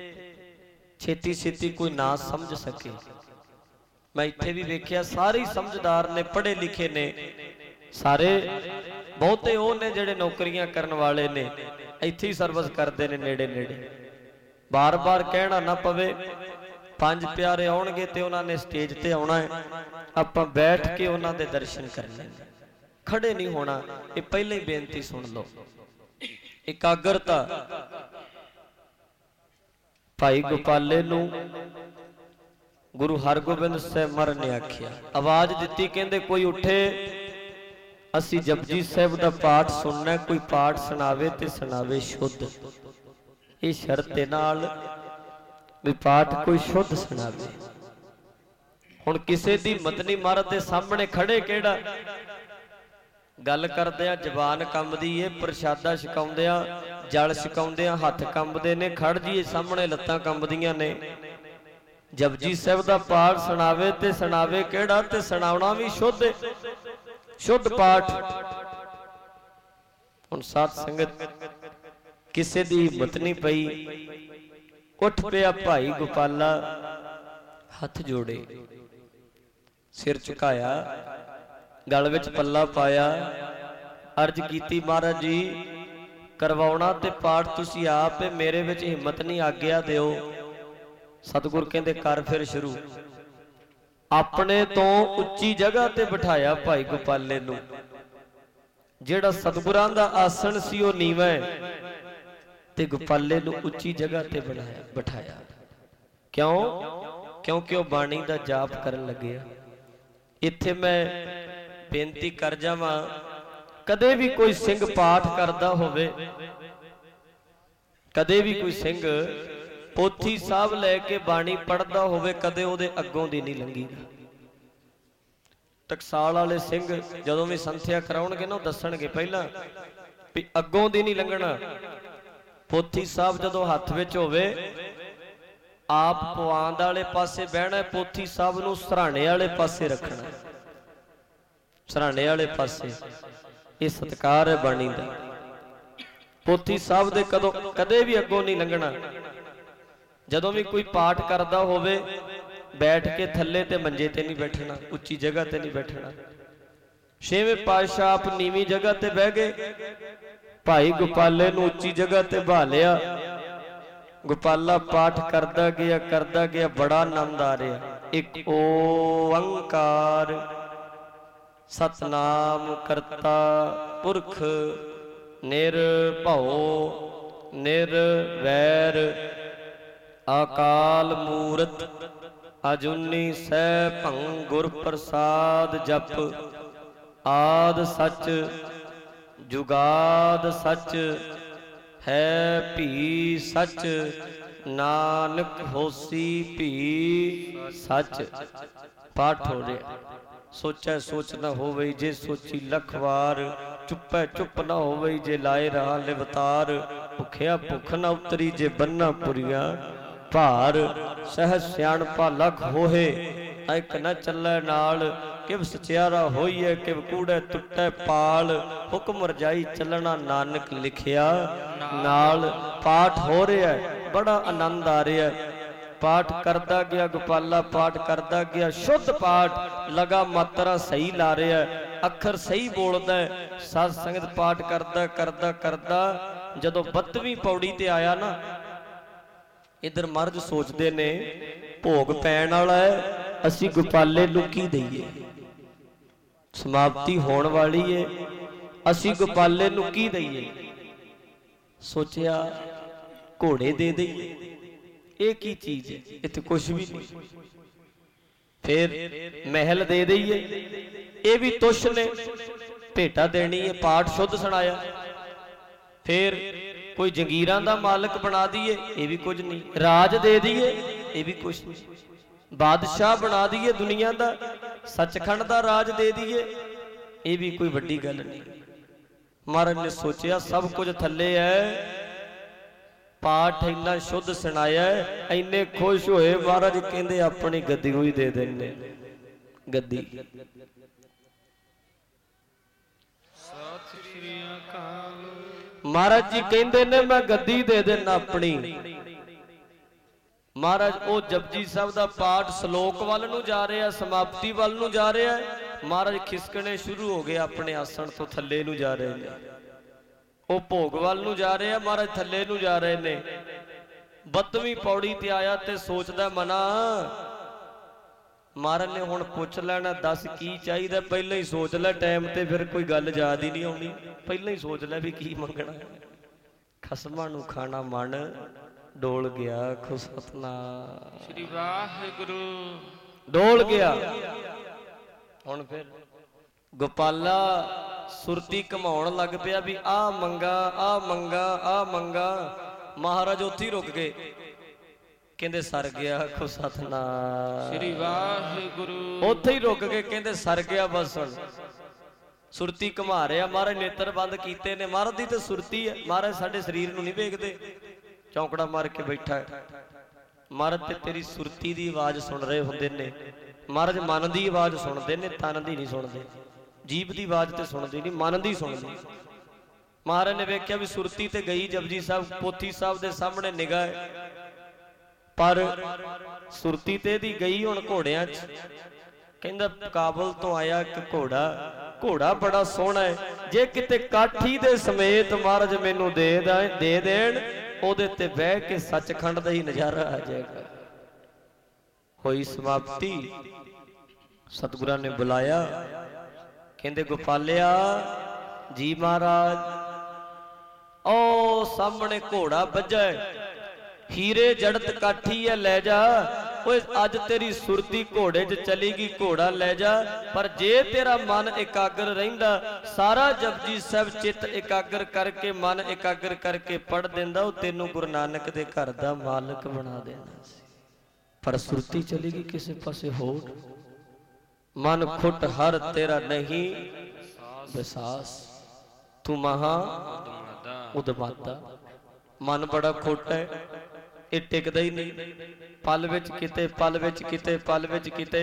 ਛੇਤੀ ਛੇਤੀ ਕੋਈ ਨਾ ਸਮਝ ਸਕੇ। ਮੈਂ ਇੱਥੇ ਵੀ ਵੇਖਿਆ ਸਾਰੇ ਸਮਝਦਾਰ ਨੇ, ਪੜ੍ਹੇ ਲਿਖੇ ਨੇ ਸਾਰੇ, ਬਹੁਤੇ ਉਹ ਨੇ ਜਿਹੜੇ ਨੌਕਰੀਆਂ ਕਰਨ ਵਾਲੇ ਨੇ, ਇੱਥੇ ਹੀ ਸਰਵਿਸ ਕਰਦੇ ਨੇ ਨੇੜੇ ਨੇੜੇ। ਬਾਰ-ਬਾਰ ਕਹਿਣਾ ਨਾ ਪਵੇ। ਪੰਜ ਪਿਆਰੇ ਆਉਣਗੇ ਤੇ ਉਹਨਾਂ ਨੇ ਸਟੇਜ ਤੇ ਆਉਣਾ ਹੈ, ਆਪਾਂ ਬੈਠ ਕੇ ਉਹਨਾਂ ਦੇ ਦਰਸ਼ਨ ਕਰਨੇ, ਖੜੇ ਨਹੀਂ ਹੋਣਾ। ਇਹ ਪਹਿਲਾਂ ਹੀ ਬੇਨਤੀ ਸੁਣ ਲਓ। ਇਕਾਗਰਤਾ। ਭਾਈ ਗੋਪਾਲੇ ਨੂੰ ਗੁਰੂ ਹਰਗੋਬਿੰਦ ਸਾਹਿਬ ਮਹਾਰਾਜ ਨੇ ਆਖਿਆ, ਆਵਾਜ਼ ਦਿੱਤੀ, ਕਹਿੰਦੇ ਕੋਈ ਉੱਠੇ, ਅਸੀਂ ਜਪਜੀ ਸਾਹਿਬ ਦਾ ਪਾਠ ਸੁਣਨਾ। ਕੋਈ ਪਾਠ ਸੁਣਾਵੇ ਤੇ ਸੁਣਾਵੇ ਸ਼ੁੱਧ। ਇਹ ਸ਼ਰਤ ਦੇ ਨਾਲ ਵੀ ਪਾਠ ਕੋਈ ਸ਼ੁੱਧ ਸੁਣਾਵੇ। ਹੁਣ ਕਿਸੇ ਦੀ ਮਤਨੀ ਮਹਾਰਾਜ ਦੇ ਸਾਹਮਣੇ ਖੜੇ ਕਿਹੜਾ, ਗੱਲ ਕਰਦੇ ਆ ਜ਼ਬਾਨ ਕੰਬਦੀ ਏ, ਪ੍ਰਸ਼ਾਦਾ ਛਕਾਉਂਦੇ ਆ, ਜਲ ਛਕਾਉਂਦੇ ਆ, ਹੱਥ ਕੰਬਦੇ ਨੇ, ਖੜ ਜੀਏ ਸਾਹਮਣੇ ਲੱਤਾਂ ਕੰਬਦੀਆਂ ਨੇ। ਜਪਜੀ ਸਾਹਿਬ ਦਾ ਪਾਠ ਸੁਣਾਵੇ ਤੇ ਸੁਣਾਵੇ ਕਿਹੜਾ, ਤੇ ਸੁਣਾਉਣਾ ਵੀ ਸ਼ੁੱਧ, ਸ਼ੁੱਧ ਪਾਠ। ਹੁਣ ਸਾਧ ਸੰਗਤ ਕਿਸੇ ਦੀ ਹਿੰਮਤ ਨਹੀਂ ਪਈ, ਉੱਠ ਪਿਆ ਭਾਈ ਗੋਪਾਲਾ, ਹੱਥ ਜੋੜੇ, ਸਿਰ ਝੁਕਾਇਆ, ਗਲ ਵਿੱਚ ਪੱਲਾ ਪਾਇਆ, ਅਰਜ਼ ਕੀਤੀ, ਮਹਾਰਾਜ ਜੀ ਕਰਵਾਉਣਾ ਤੇ ਪਾਠ ਤੁਸੀਂ ਆਪ, ਮੇਰੇ ਵਿੱਚ ਹਿੰਮਤ ਨਹੀਂ, ਆਗਿਆ ਦਿਓ। ਸਤਿਗੁਰ ਕਹਿੰਦੇ ਕਰ ਫਿਰ ਸ਼ੁਰੂ। ਆਪਣੇ ਤੋਂ ਉੱਚੀ ਜਗ੍ਹਾ ਤੇ ਬਿਠਾਇਆ ਭਾਈ ਗੋਪਾਲੇ ਨੂੰ। ਜਿਹੜਾ ਸਤਿਗੁਰਾਂ ਦਾ ਆਸਣ ਸੀ ਉਹ ਨੀਵਾਂ ਤੇ ਗੋਪਾਲੇ ਨੂੰ ਉੱਚੀ ਜਗ੍ਹਾ ਤੇ ਬਣਾਇਆ ਬਿਠਾਇਆ। ਕਿਉਂ? ਕਿਉਂਕਿ ਉਹ ਬਾਣੀ ਦਾ ਜਾਪ ਕਰਨ ਲੱਗਿਆ। ਇੱਥੇ ਮੈਂ ਬੇਨਤੀ ਕਰ ਜਾਵਾਂ, ਕਦੇ ਵੀ ਕੋਈ ਸਿੰਘ ਪਾਠ ਕਰਦਾ ਹੋਵੇ, ਕਦੇ ਵੀ ਕੋਈ ਸਿੰਘ ਪੋਥੀ ਸਾਹਿਬ ਲੈ ਕੇ ਬਾਣੀ ਪੜ੍ਹਦਾ ਹੋਵੇ, ਕਦੇ ਉਹਦੇ ਅੱਗੋਂ ਦੀ ਨਹੀਂ ਲੰਘੀਦਾ। ਟਕਸਾਲ ਵਾਲੇ ਸਿੰਘ ਜਦੋਂ ਵੀ ਸੰਥਿਆ ਕਰਾਉਣਗੇ ਨਾ, ਉਹ ਦੱਸਣਗੇ ਪਹਿਲਾਂ ਵੀ ਅੱਗੋਂ ਦੀ ਨਹੀਂ ਲੰਘਣਾ। ਪੋਥੀ ਸਾਹਿਬ ਜਦੋਂ ਹੱਥ ਵਿੱਚ ਹੋਵੇ, ਆਪ ਪਵਾਂਦ ਵਾਲੇ ਪਾਸੇ ਬਹਿਣਾ, ਪੋਥੀ ਸਾਹਿਬ ਨੂੰ ਸਰਾਣੇ ਵਾਲੇ ਪਾਸੇ ਰੱਖਣਾ, ਸਰਾਣੇ ਵਾਲੇ ਪਾਸੇ। ਇਹ ਸਤਿਕਾਰ ਹੈ ਬਾਣੀ ਦਾ। ਪੋਥੀ ਸਾਹਿਬ ਦੇ ਕਦੋਂ ਕਦੇ ਵੀ ਅੱਗੋਂ ਨਹੀਂ ਲੰਘਣਾ। ਜਦੋਂ ਵੀ ਕੋਈ ਪਾਠ ਕਰਦਾ ਹੋਵੇ, ਬੈਠ ਕੇ ਥੱਲੇ ਤੇ ਮੰਜੇ ਤੇ ਨਹੀਂ ਬੈਠਣਾ, ਉੱਚੀ ਜਗ੍ਹਾ ਤੇ ਨਹੀਂ ਬੈਠਣਾ। ਛੇਵੇਂ ਪਾਤਸ਼ਾਹ ਆਪ ਨੀਵੀਂ ਜਗ੍ਹਾ ਤੇ ਬਹਿ ਗਏ। ਭਾਈ ਗੋਪਾਲੇ ਨੂੰ ਉੱਚੀ ਜਗ੍ਹਾ ਤੇ ਬਹਾ ਲਿਆ। ਗੋਪਾਲਾ ਪਾਠ ਕਰਦਾ ਗਿਆ ਕਰਦਾ ਗਿਆ, ਬੜਾ ਆਨੰਦ ਆ ਰਿਹਾ। ਇੱਕ ਓੰਕਾਰ ਸਤਨਾਮ ਕਰਤਾ ਪੁਰਖ ਨਿਰਭਉ ਨਿਰਵੈਰ ਅਕਾਲ ਮੂਰਤ ਅਜੂਨੀ ਸੈਭੰ ਗੁਰ ਪ੍ਰਸਾਦ ਜਪ ਆਦ ਸੱਚ ਜੁਗਾਦ ਸੱਚ ਹੈ ਭੀ ਸੱਚ ਨਾਨਕ ਹੋਸੀ ਭੀ ਸੱਚ। ਪਾਠ ਹੋ ਰਿਹਾ। ਸੋਚੈ ਸੋਚ ਨਾ ਹੋਵੇ ਜੇ ਸੋਚੀ ਲੱਖ ਵਾਰ, ਚੁੱਪੈ ਚੁੱਪ ਨਾ ਹੋਵੇ ਜੇ ਲਾਏ ਰਹਾ ਲਿਵਤਾਰ। ਭੁਖਿਆ ਭੁੱਖ ਨਾ ਉਤਰੀ ਜੇ ਬੰਨਾ ਪੁਰੀਆਂ ਭਾਰ, ਸਹਿ ਸਿਆਣਪਾ ਲਖ ਹੋਏ ਇੱਕ ਨਾ ਚੱਲੈ ਨਾਲ। ਕਿਵ ਸਚਿਆਰਾ ਹੋਈਐ ਕਿਵ ਕੂੜੈ ਟੁੱਟੈ ਪਾਲ, ਹੁਕਮ ਰਜਾਈ ਚੱਲਣਾ ਨਾਨਕ ਲਿਖਿਆ ਨਾਲ। ਪਾਠ ਹੋ ਰਿਹਾ, ਬੜਾ ਆਨੰਦ ਆ ਰਿਹਾ। ਪਾਠ ਕਰਦਾ ਗਿਆ ਗੋਪਾਲਾ, ਪਾਠ ਕਰਦਾ ਗਿਆ। ਸ਼ੁੱਧ ਪਾਠ ਲਗਾ ਮਾਤਰਾ ਸਹੀ ਲਾ ਰਿਹਾ, ਅੱਖਰ ਸਹੀ ਬੋਲਦਾ। ਸਾਧ ਸੰਗਤ ਪਾਠ ਕਰਦਾ ਕਰਦਾ ਕਰਦਾ ਜਦੋਂ ਬੱਤਵੀਂ ਪੌੜੀ ਤੇ ਆਇਆ ਨਾ, ਇਧਰ ਮਰਦ ਸੋਚਦੇ ਨੇ ਭੋਗ ਪੈਣ ਵਾਲਾ ਹੈ, ਅਸੀਂ ਗੋਪਾਲੇ ਨੂੰ ਕੀ ਦਈਏ, ਸਮਾਪਤੀ ਹੋਣ ਵਾਲੀ ਏ, ਅਸੀਂ ਗੋਪਾਲੇ ਨੂੰ ਕੀ ਦਈਏ। ਸੋਚਿਆ ਘੋੜੇ ਦੇ ਦਈਏ, ਇਹ ਕੀ ਚੀਜ਼ ਹੈ, ਇੱਥੇ ਕੁਛ ਵੀ ਨਹੀਂ। ਫਿਰ ਮਹਿਲ ਦੇ ਦਈਏ, ਇਹ ਵੀ ਤੁਸ਼ ਨੇ, ਭੇਟਾ ਦੇਣੀ ਹੈ। ਪਾਠ ਸ਼ੁੱਧ ਸੁਣਾਇਆ। ਫਿਰ ਕੋਈ ਜਗੀਰਾਂ ਦਾ ਮਾਲਕ ਬਣਾ ਦਈਏ, ਇਹ ਵੀ ਕੁਝ ਨਹੀਂ। ਰਾਜ ਦੇ ਦਈਏ, ਇਹ ਵੀ ਕੁਛ ਨਹੀਂ। ਬਾਦਸ਼ਾਹ ਬਣਾ ਦਈਏ ਦੁਨੀਆ ਦਾ, ਸੱਚਖੰਡ ਦਾ ਰਾਜ ਦੇ ਦਈਏ, ਇਹ ਵੀ ਕੋਈ ਵੱਡੀ ਗੱਲ ਨਹੀਂ। ਮਹਾਰਾਜ ਨੇ ਸੋਚਿਆ ਸਭ ਕੁਝ ਥੱਲੇ ਹੈ। ਪਾਠ ਇੰਨਾ ਸ਼ੁੱਧ ਸੁਣਾਇਆ, ਇੰਨੇ ਖੁਸ਼ ਹੋਏ। ਮਹਾਰਾਜ ਕਹਿੰਦੇ ਆਪਣੀ ਗੱਦੀ ਹੋਈ ਦੇ ਦਿੰਦੇ। ਗੱਦੀ ਸਤਿ ਸ੍ਰੀ ਅਕਾਲ। ਮਹਾਰਾਜ ਜੀ ਕਹਿੰਦੇ ਨੇ ਮੈਂ ਗੱਦੀ ਦੇ ਦੇਣਾ ਆਪਣੀ। ਮਹਾਰਾਜ ਉਹ ਜਪਜੀ ਸਾਹਿਬ ਦਾ ਪਾਠ ਸ਼ਲੋਕ ਵੱਲ ਨੂੰ ਜਾ ਰਿਹਾ, ਸਮਾਪਤੀ ਵੱਲ ਨੂੰ ਜਾ ਰਿਹਾ। ਮਹਾਰਾਜ ਖਿਸਕਣੇ ਸ਼ੁਰੂ ਹੋ ਗਏ, ਆਪਣੇ ਆਸਣ ਤੋਂ ਥੱਲੇ ਨੂੰ ਜਾ ਰਹੇ ਨੇ। ਉਹ ਭੋਗ ਵੱਲ ਨੂੰ ਜਾ ਰਿਹਾ, ਮਹਾਰਾਜ ਥੱਲੇ ਨੂੰ ਜਾ ਰਹੇ ਨੇ। ਬੱਤਵੀਂ ਪੌੜੀ ਤੇ ਆਇਆ ਤੇ ਸੋਚਦਾ ਮਨਾ, ਮਹਾਰਾਜ ਨੇ ਹੁਣ ਪੁੱਛ ਲੈਣਾ ਦੱਸ ਕੀ ਚਾਹੀਦਾ। ਪਹਿਲਾਂ ਹੀ ਸੋਚ ਲੈ, ਟਾਈਮ ਤੇ ਫਿਰ ਕੋਈ ਗੱਲ ਯਾਦ ਹੀ ਨਹੀਂ ਆਉਣੀ। ਪਹਿਲਾਂ ਹੀ ਸੋਚ ਲੈ ਵੀ ਕੀ ਮੰਗਣਾ। ਖਸਮਾਂ ਨੂੰ ਖਾਣਾ ਮਨ ਡੋਲ ਗਿਆ ਖੁ ਸਤਨਾਮ ਸ੍ਰੀ ਵਾਹਿਗੁਰੂ। ਡੋਲ ਗਿਆ। ਹੁਣ ਫਿਰ ਗੋਪਾਲਾ ਸੁਰਤੀ ਘਮਾਉਣ ਲੱਗ ਪਿਆ ਵੀ ਆ ਮੰਗਾ ਆ ਮੰਗਾ ਆ ਮੰਗਾ। ਮਹਾਰਾਜ ਉੱਥੇ ਹੀ ਰੁਕ ਗਏ, ਕਹਿੰਦੇ ਸਰ ਗਿਆ ਖੁ ਸਤਨਾਮ ਸ੍ਰੀ ਵਾਹਿਗੁਰੂ। ਉੱਥੇ ਹੀ ਰੁਕ ਗਏ, ਕਹਿੰਦੇ ਸਰ ਗਿਆ ਬਸ। ਹੁਣ ਸੁਰਤੀ ਘਮਾ ਰਿਹਾ। ਮਹਾਰਾਜ ਨੇਤਰ ਬੰਦ ਕੀਤੇ ਨੇ। ਮਹਾਰਾਜ ਦੀ ਤਾਂ ਸੁਰਤੀ ਹੈ, ਮਹਾਰਾਜ ਸਾਡੇ ਸਰੀਰ ਨੂੰ ਨਹੀਂ ਵੇਖਦੇ। ਚੌਂਕੜਾ ਮਾਰ ਕੇ ਬੈਠਾ ਹੈ। ਮਹਾਰਾਜ ਤੇ ਤੇਰੀ ਸੁਰਤੀ ਦੀ ਆਵਾਜ਼ ਸੁਣ ਰਹੇ ਹੁੰਦੇ ਨੇ। ਮਹਾਰਾਜ ਮਨ ਦੀ ਆਵਾਜ਼ ਸੁਣਦੇ ਨੇ, ਤਨ ਦੀ ਨਹੀਂ ਸੁਣਦੇ। ਜੀਭ ਦੀ ਆਵਾਜ਼ ਤੇ ਸੁਣਦੀ ਨਹੀਂ, ਮਨ ਦੀ ਸੁਣਦੀ। ਮਹਾਰਾਜ ਨੇ ਵੇਖਿਆ ਵੀ ਸੁਰਤੀ ਤੇ ਗਈ ਜਪਜੀ ਸਾਹਿਬ, ਪੋਥੀ ਸਾਹਿਬ ਦੇ ਸਾਹਮਣੇ ਨਿਗਾਹ ਹੈ, ਪਰ ਸੁਰਤੀ ਤੇ ਦੀ ਗਈ ਹੁਣ ਘੋੜਿਆਂ 'ਚ। ਕਹਿੰਦਾ ਕਾਬਲ ਤੋਂ ਆਇਆ ਇੱਕ ਘੋੜਾ, ਘੋੜਾ ਬੜਾ ਸੋਹਣਾ ਹੈ, ਜੇ ਕਿਤੇ ਕਾਠੀ ਦੇ ਸਮੇਤ ਮਹਾਰਾਜ ਮੈਨੂੰ ਦੇ ਦੇ ਦੇਣ, ਉਹਦੇ ਤੇ ਬਹਿ ਕੇ ਸੱਚਖੰਡ ਦਾ ਹੀ ਨਜ਼ਾਰਾ ਆ ਜਾਏਗਾ। ਹੋਈ ਸਮਾਪਤੀ। ਸਤਿਗੁਰਾਂ ਨੇ ਬੁਲਾਇਆ, ਕਹਿੰਦੇ ਗੋਪਾਲਿਆ ਜੀ ਮਹਾਰਾਜ, ਉਹ ਸਾਹਮਣੇ ਘੋੜਾ ਵੱਜਾ, ਹੀਰੇ ਜੜਤ ਕਾਠੀ ਹੈ, ਲੈ ਜਾ। ਓਏ ਅੱਜ ਤੇਰੀ ਸੁਰਤੀ ਘੋੜੇ 'ਚ ਚਲੀ ਗਈ, ਘੋੜਾ ਲੈ ਜਾ। ਪਰ ਜੇ ਤੇਰਾ ਮਨ ਇਕਾਗਰ ਰਹਿੰਦਾ, ਸਾਰਾ ਜਪਜੀ ਸਾਹਿਬ ਚਿੱਤ ਇਕਾਗਰ ਕਰਕੇ, ਮਨ ਇਕਾਗਰ ਕਰਕੇ ਪੜ੍ਹ ਦਿੰਦਾ, ਉਹ ਤੈਨੂੰ ਗੁਰੂ ਨਾਨਕ ਦੇ ਘਰ ਦਾ ਮਾਲਕ ਬਣਾ ਦੇਣਾ ਸੀ। ਪਰ ਸੁਰਤੀ ਚਲੀ ਗਈ ਕਿਸੇ ਪਾਸੇ ਹੋਰ। ਮਨ ਖੁੱਟ ਹਰ ਤੇਰਾ ਨਹੀਂ ਵਿਸਾਸ, ਤੂੰ ਮਹਾ ਉਦਮਾਦਾ। ਮਨ ਬੜਾ ਖੁੱਟ ਹੈ, ਇਹ ਟਿਕਦਾ ਹੀ ਨਹੀਂ। ਪਲ ਵਿੱਚ ਕਿਤੇ, ਪਲ ਵਿੱਚ ਕਿਤੇ, ਪਲ ਵਿੱਚ ਕਿਤੇ।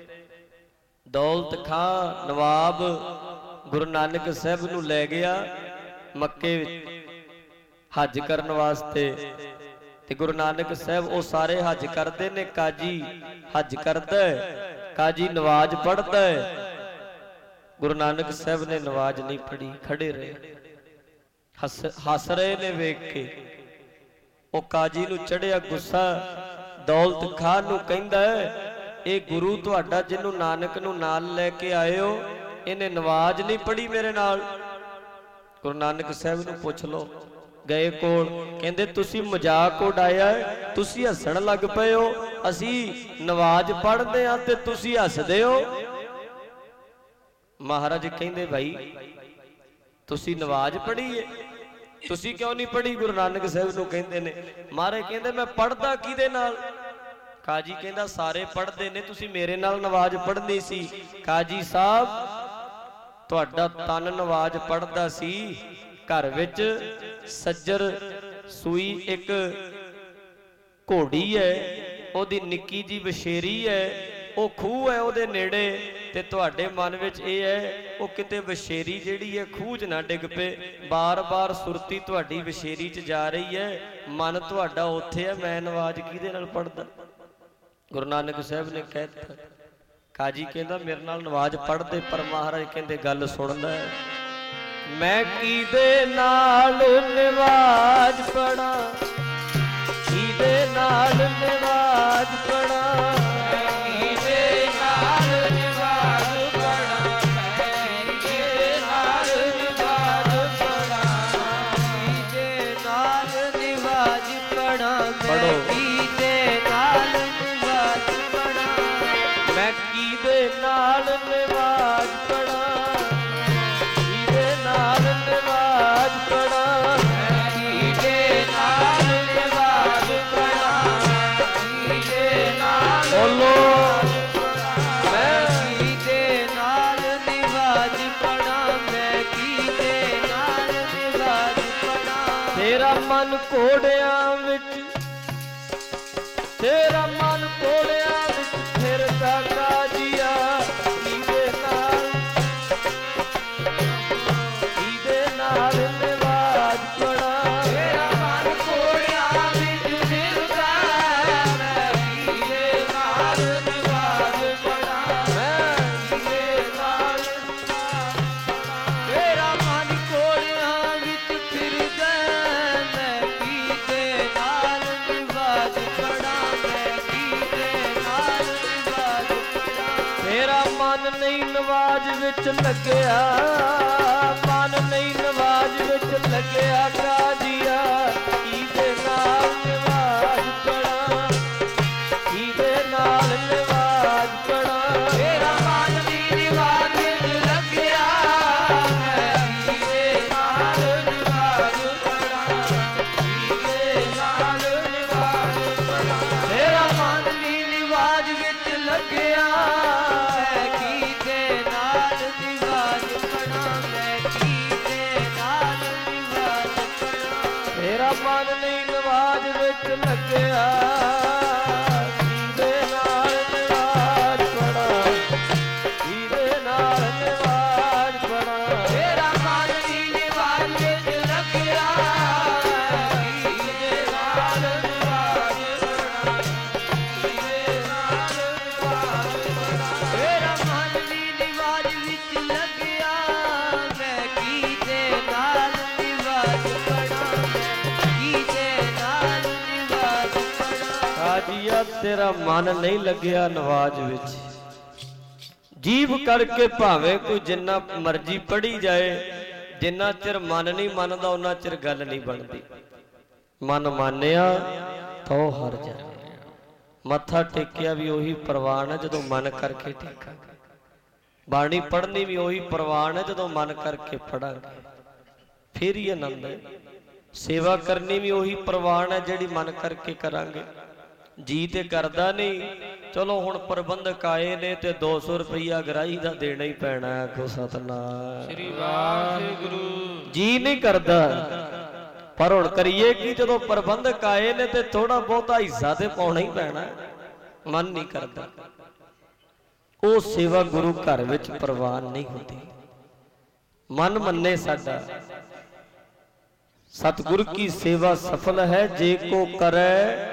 ਦੌਲਤ ਖਾਂ ਨਵਾਬ ਗੁਰੂ ਨਾਨਕ ਸਾਹਿਬ ਨੂੰ ਲੈ ਗਿਆ ਮੱਕੇ ਹੱਜ ਕਰਨ ਵਾਸਤੇ, ਤੇ ਗੁਰੂ ਨਾਨਕ ਸਾਹਿਬ ਉਹ ਸਾਰੇ ਹੱਜ ਕਰਦੇ ਨੇ। ਕਾਜੀ ਹੱਜ ਕਰਦਾ, ਕਾਜੀ ਨਵਾਜ਼ ਪੜ੍ਹਦਾ, ਗੁਰੂ ਨਾਨਕ ਸਾਹਿਬ ਨੇ ਨਵਾਜ਼ ਨਹੀਂ ਪੜ੍ਹੀ, ਖੜੇ ਰਹੇ, ਹੱਸ ਹੱਸ ਰਹੇ ਨੇ ਵੇਖ ਕੇ। ਉਹ ਕਾਜੀ ਨੂੰ ਚੜਿਆ ਗੁੱਸਾ, ਦੌਲਤ ਖਾਨ ਨੂੰ ਕਹਿੰਦਾ ਇਹ ਗੁਰੂ ਤੁਹਾਡਾ ਜਿਹਨੂੰ ਨਾਨਕ ਨੂੰ ਨਾਲ ਲੈ ਕੇ ਆਏ ਹੋ, ਇਹਨੇ ਨਵਾਜ਼ ਨਹੀਂ ਪੜ੍ਹੀ ਮੇਰੇ ਨਾਲ। ਗੁਰੂ ਨਾਨਕ ਸਾਹਿਬ ਨੂੰ ਪੁੱਛ ਲਓ, ਗਏ ਕੋਲ, ਕਹਿੰਦੇ ਤੁਸੀਂ ਮਜ਼ਾਕ ਉਡਾਇਆ, ਤੁਸੀਂ ਹੱਸਣ ਲੱਗ ਪਏ ਹੋ, ਅਸੀਂ ਨਵਾਜ਼ ਪੜ੍ਹਦੇ ਆ ਤੇ ਤੁਸੀਂ ਹੱਸਦੇ ਹੋ। ਮਹਾਰਾਜ ਕਹਿੰਦੇ ਭਾਈ ਤੁਸੀਂ ਨਵਾਜ਼ ਪੜ੍ਹੀ ਏ, ਤੁਸੀਂ ਕਿਉਂ ਨਹੀਂ ਪੜ੍ਹੀ? ਗੁਰੂ ਨਾਨਕ ਸਾਹਿਬ ਨੂੰ ਕਹਿੰਦੇ ਨੇ। ਮਹਾਰਾਜ ਕਹਿੰਦੇ ਮੈਂ ਪੜ੍ਹਦਾ ਕਿਹਦੇ ਨਾਲ? ਕਾਜੀ ਕਹਿੰਦਾ ਸਾਰੇ ਪੜ੍ਹਦੇ ਨੇ, ਤੁਸੀਂ ਮੇਰੇ ਨਾਲ ਨਵਾਜ਼ ਪੜ੍ਹਨੀ ਸੀ। ਕਾਜੀ ਸਾਹਿਬ ਤੁਹਾਡਾ ਤਨ ਨਵਾਜ਼ ਪੜ੍ਹਦਾ ਸੀ, ਘਰ ਵਿੱਚ ਸੱਜਰ ਸੂਈ ਇੱਕ ਘੋੜੀ ਹੈ, ਉਹਦੀ ਨਿੱਕੀ ਜੀ ਵਛੇਰੀ ਹੈ, ਉਹ ਖੂਹ ਹੈ ਉਹਦੇ ਨੇੜੇ, ਤੇ ਤੁਹਾਡੇ ਮਨ ਵਿੱਚ ਇਹ ਹੈ ਉਹ ਕਿਤੇ ਵਛੇਰੀ ਜਿਹੜੀ ਹੈ ਖੂਹ 'ਚ ਨਾ ਡਿੱਗ ਪਏ। ਬਾਰ-ਬਾਰ ਸੁਰਤੀ ਤੁਹਾਡੀ ਵਛੇਰੀ 'ਚ ਜਾ ਰਹੀ ਹੈ, ਮਨ ਤੁਹਾਡਾ ਉੱਥੇ ਹੈ, ਮੈਂ ਨਵਾਜ਼ ਕਿਹਦੇ ਨਾਲ ਪੜ੍ਹਦਾ? ਗੁਰੂ ਨਾਨਕ ਸਾਹਿਬ ਨੇ ਕਹਿ ਦਿੱਤਾ। ਕਾਜੀ ਕਹਿੰਦਾ ਮੇਰੇ ਨਾਲ ਨਵਾਜ਼ ਪੜ੍ਹਦੇ, ਪਰ ਮਹਾਰਾਜ ਕਹਿੰਦੇ ਗੱਲ ਸੁਣ ਲੈ, ਮੈਂ ਕਿਹਦੇ ਨਾਲ ਨਵਾਜ਼ ਪੜ੍ਹਾਂ, ਕਿਹਦੇ ਨਾਲ ਨਵਾਜ਼ ਪੜ੍ਹਾਂ, ਕਿਹਦੇ ਨਾਲ ਨਵਾਜ਼ ਪੜ੍ਹਾਂ, ਕਿਹਦੇ ਨਾਲ ਨਵਾਜ਼ ਪੜ੍ਹਾਂ, ਕਿਹਦੇ ਨਾਲ ਨਵਾਜ਼ ਪੜ੍ਹਾਂ, ਪੜ੍ਹੋ ਕਿਹਦੇ ਨਾਲ ਨਵਾਜ਼ ਪੜ੍ਹਾਂ, ਮੈਂ ਕਿਹਦੇ ਨਾਲ ਨਵਾਜ਼ ਪੜ੍ਹਾਂ, ਕਿਹਦੇ ਨਾਲ ਨਵਾਜ਼ ਪੜ੍ਹਾਂ, ਕਿਹਦੇ ਨਾਲ ਨਵਾਜ਼ ਪੜ੍ਹਾਂ, ਕਿਹਦੇ ਨਾਲ ਬੋਲੋ, ਮੈਂ ਕਿਹਦੇ ਨਾਲ ਨਵਾਜ਼ ਪੜ੍ਹਾਂ, ਮੈਂ ਕਿਹਦੇ ਨਾਲ ਨਵਾਜ਼ ਪੜ੍ਹਾਂ। ਤੇਰਾ ਮਨ ਘੋੜਿਆਂ ਵਿੱਚ, ਤੇਰਾ ਮਨ ਘੋੜਿਆਂ ਵਿੱਚ ਫਿਰਦਾ ਕਾਜੀਆ, ਕਿਹਦੇ ਨਾਲ, ਕਿਹਦੇ ਨਾਲ ਨਵਾਜ਼ ਪੜ੍ਹਾਂ, ਤੇਰਾ ਮਨ ਘੋੜਿਆਂ ਵਿੱਚ ਫਿਰਦਾ, ਮੈਂ ਕਿਹਦੇ ਨਾਲ ਨਵਾਜ਼ ਪੜ੍ਹਾਂ, ਮੈਂ ਕਿਹਦੇ ਨਾਲ ਨਵਾਜ਼ ਪੜ੍ਹਾਂ, ਤੇਰਾ ਮਨ ਘੋੜਿਆਂ ਵਿੱਚ ਫਿਰਦਾ, ਮੈਂ ਕਿਹਦੇ ਨਾਲ ਨਵਾਜ਼ ਪੜ੍ਹਾਂ, ਮੈਂ ਕਿਹਦੇ ਨਾਲ ਨਵਾਜ਼ ਪੜ੍ਹਾਂ। ਤੇਰਾ ਮਨ ਨਹੀਂ ਨਵਾਜ਼ ਵਿੱਚ ਲੱਗਿਆ, ਮਨ ਨਹੀਂ ਨਵਾਜ਼ ਵਿੱਚ ਲੱਗਿਆ ਕਾਜੀਆ, ਕਿਹਦੇ ਨਾਲ ਨਵਾਜ਼ ਪੜ੍ਹਾਂ, ਕਿਹਦੇ ਨਾਲ ਨਵਾਜ਼ ਪੜ੍ਹਾਂ, ਤੇਰਾ ਮਨ ਨਹੀਂ ਨਵਾਜ਼ ਵਿੱਚ ਲੱਗਿਆ, ਮੈਂ ਕਿਹਦੇ ਨਾਲ ਨਵਾਜ਼ ਪੜ੍ਹਾਂ, ਕਿਹਦੇ ਨਾਲ ਨਵਾਜ਼ ਪੜ੍ਹਾਂ, ਤੇਰਾ ਮਨ ਨਹੀਂ ਨਵਾਜ਼ ਵਿੱਚ ਲੱਗਿਆ, ਮੈਂ ਕਿਹਦੇ ਨਾਲ ਨਵਾਜ਼ ਪੜ੍ਹਾਂ, ਮੈਂ ਕਿਹਦੇ ਨਾਲ ਨਵਾਜ਼ ਪੜ੍ਹਾਂ, ਤੇਰਾ ਮਨ ਨਹੀਂ ਨਵਾਜ਼ ਵਿੱਚ ਲੱਗਿਆ, ਕਿਹਦੇ ਨਾਲ ਨਵਾਜ਼ ਪੜ੍ਹਾਂ, ਕਿਹਦੇ ਨਾਲ ਨਵਾਜ਼ ਪੜ੍ਹਾਂ, ਤੇਰਾ ਮਨ ਨਹੀਂ ਨਵਾਜ਼ ਵਿੱਚ ਲੱਗਿਆ, ਕਿਹਦੇ ਨਾਲ ਨਵਾਜ਼ ਪੜ੍ਹਾਂ, ਕਿਹਦੇ ਨਾਲ ਨਵਾਜ਼ ਪੜ੍ਹਾਂ, ਤੇਰਾ ਮਨ ਨਹੀਂ ਨਵਾਜ਼ ਵਿੱਚ ਲੱਗਿਆ, ਮੈਂ ਕਿਹਦੇ ਨਾਲ ਨਵਾਜ਼ ਪੜ੍ਹਾਂ, ਮੈਂ ਕਿਹਦੇ ਨਾਲ ਨਵਾਜ਼ ਪੜ੍ਹਾਂ। ਕਾਜੀਆ ਤੇਰਾ ਮਨ ਨਹੀਂ ਲੱਗਿਆ ਨਵਾਜ਼ ਵਿੱਚ, ਜੀਭ ਕਰਕੇ ਭਾਵੇਂ ਕੋਈ ਜਿੰਨਾ ਮਰਜ਼ੀ ਪੜ੍ਹੀ ਜਾਏ, ਜਿੰਨਾ ਚਿਰ ਮਨ ਨਹੀਂ ਮੰਨਦਾ ਉਹਨਾਂ ਚਿਰ ਗੱਲ ਨਹੀਂ ਬਣਦੀ। ਮਨ ਮੰਨਿਆ ਤਾਂ ਉਹ ਹਰ ਜਾਏ, ਮੱਥਾ ਟੇਕਿਆ ਵੀ ਉਹੀ ਪ੍ਰਵਾਨ ਹੈ ਜਦੋਂ ਮਨ ਕਰਕੇ ਟੇਕਾਂਗੇ, ਬਾਣੀ ਪੜ੍ਹਨੀ ਵੀ ਉਹੀ ਪ੍ਰਵਾਨ ਹੈ ਜਦੋਂ ਮਨ ਕਰਕੇ ਪੜਾਂਗੇ, ਫਿਰ ਹੀ ਆਨੰਦ ਹੈ। ਸੇਵਾ ਕਰਨੀ ਵੀ ਉਹੀ ਪ੍ਰਵਾਨ ਹੈ ਜਿਹੜੀ ਮਨ ਕਰਕੇ ਕਰਾਂਗੇ। ਜੀ ਤੇ ਕਰਦਾ ਨਹੀਂ, ਚਲੋ ਹੁਣ ਪ੍ਰਬੰਧਕ ਆਏ ਨੇ ਤੇ ਦੋ ਸੌ ਰੁਪਈਆ ਗਰਾਹੀ ਦਾ ਦੇਣਾ ਹੀ ਪੈਣਾ, ਆਖੋ ਸਤਨਾਮ ਸ੍ਰੀ ਵਾਹਿਗੁਰੂ। ਜੀ ਨਹੀਂ ਕਰਦਾ, ਪਰ ਹੁਣ ਕਰੀਏ ਕੀ, ਜਦੋਂ ਪ੍ਰਬੰਧਕ ਆਏ ਨੇ ਤੇ ਥੋੜਾ ਬਹੁਤਾ ਹਿੱਸਾ ਤੇ ਪਾਉਣਾ ਹੀ ਪੈਣਾ, ਮਨ ਨਹੀਂ ਕਰਦਾ। ਉਹ ਸੇਵਾ ਗੁਰੂ ਘਰ ਵਿੱਚ ਪ੍ਰਵਾਨ ਨਹੀਂ ਹੁੰਦੀ। ਮਨ ਮੰਨੇ ਸਾਡਾ, ਸਤਿਗੁਰ ਕੀ ਸੇਵਾ ਸਫਲ ਹੈ ਜੇ ਕੋ ਕਰੈ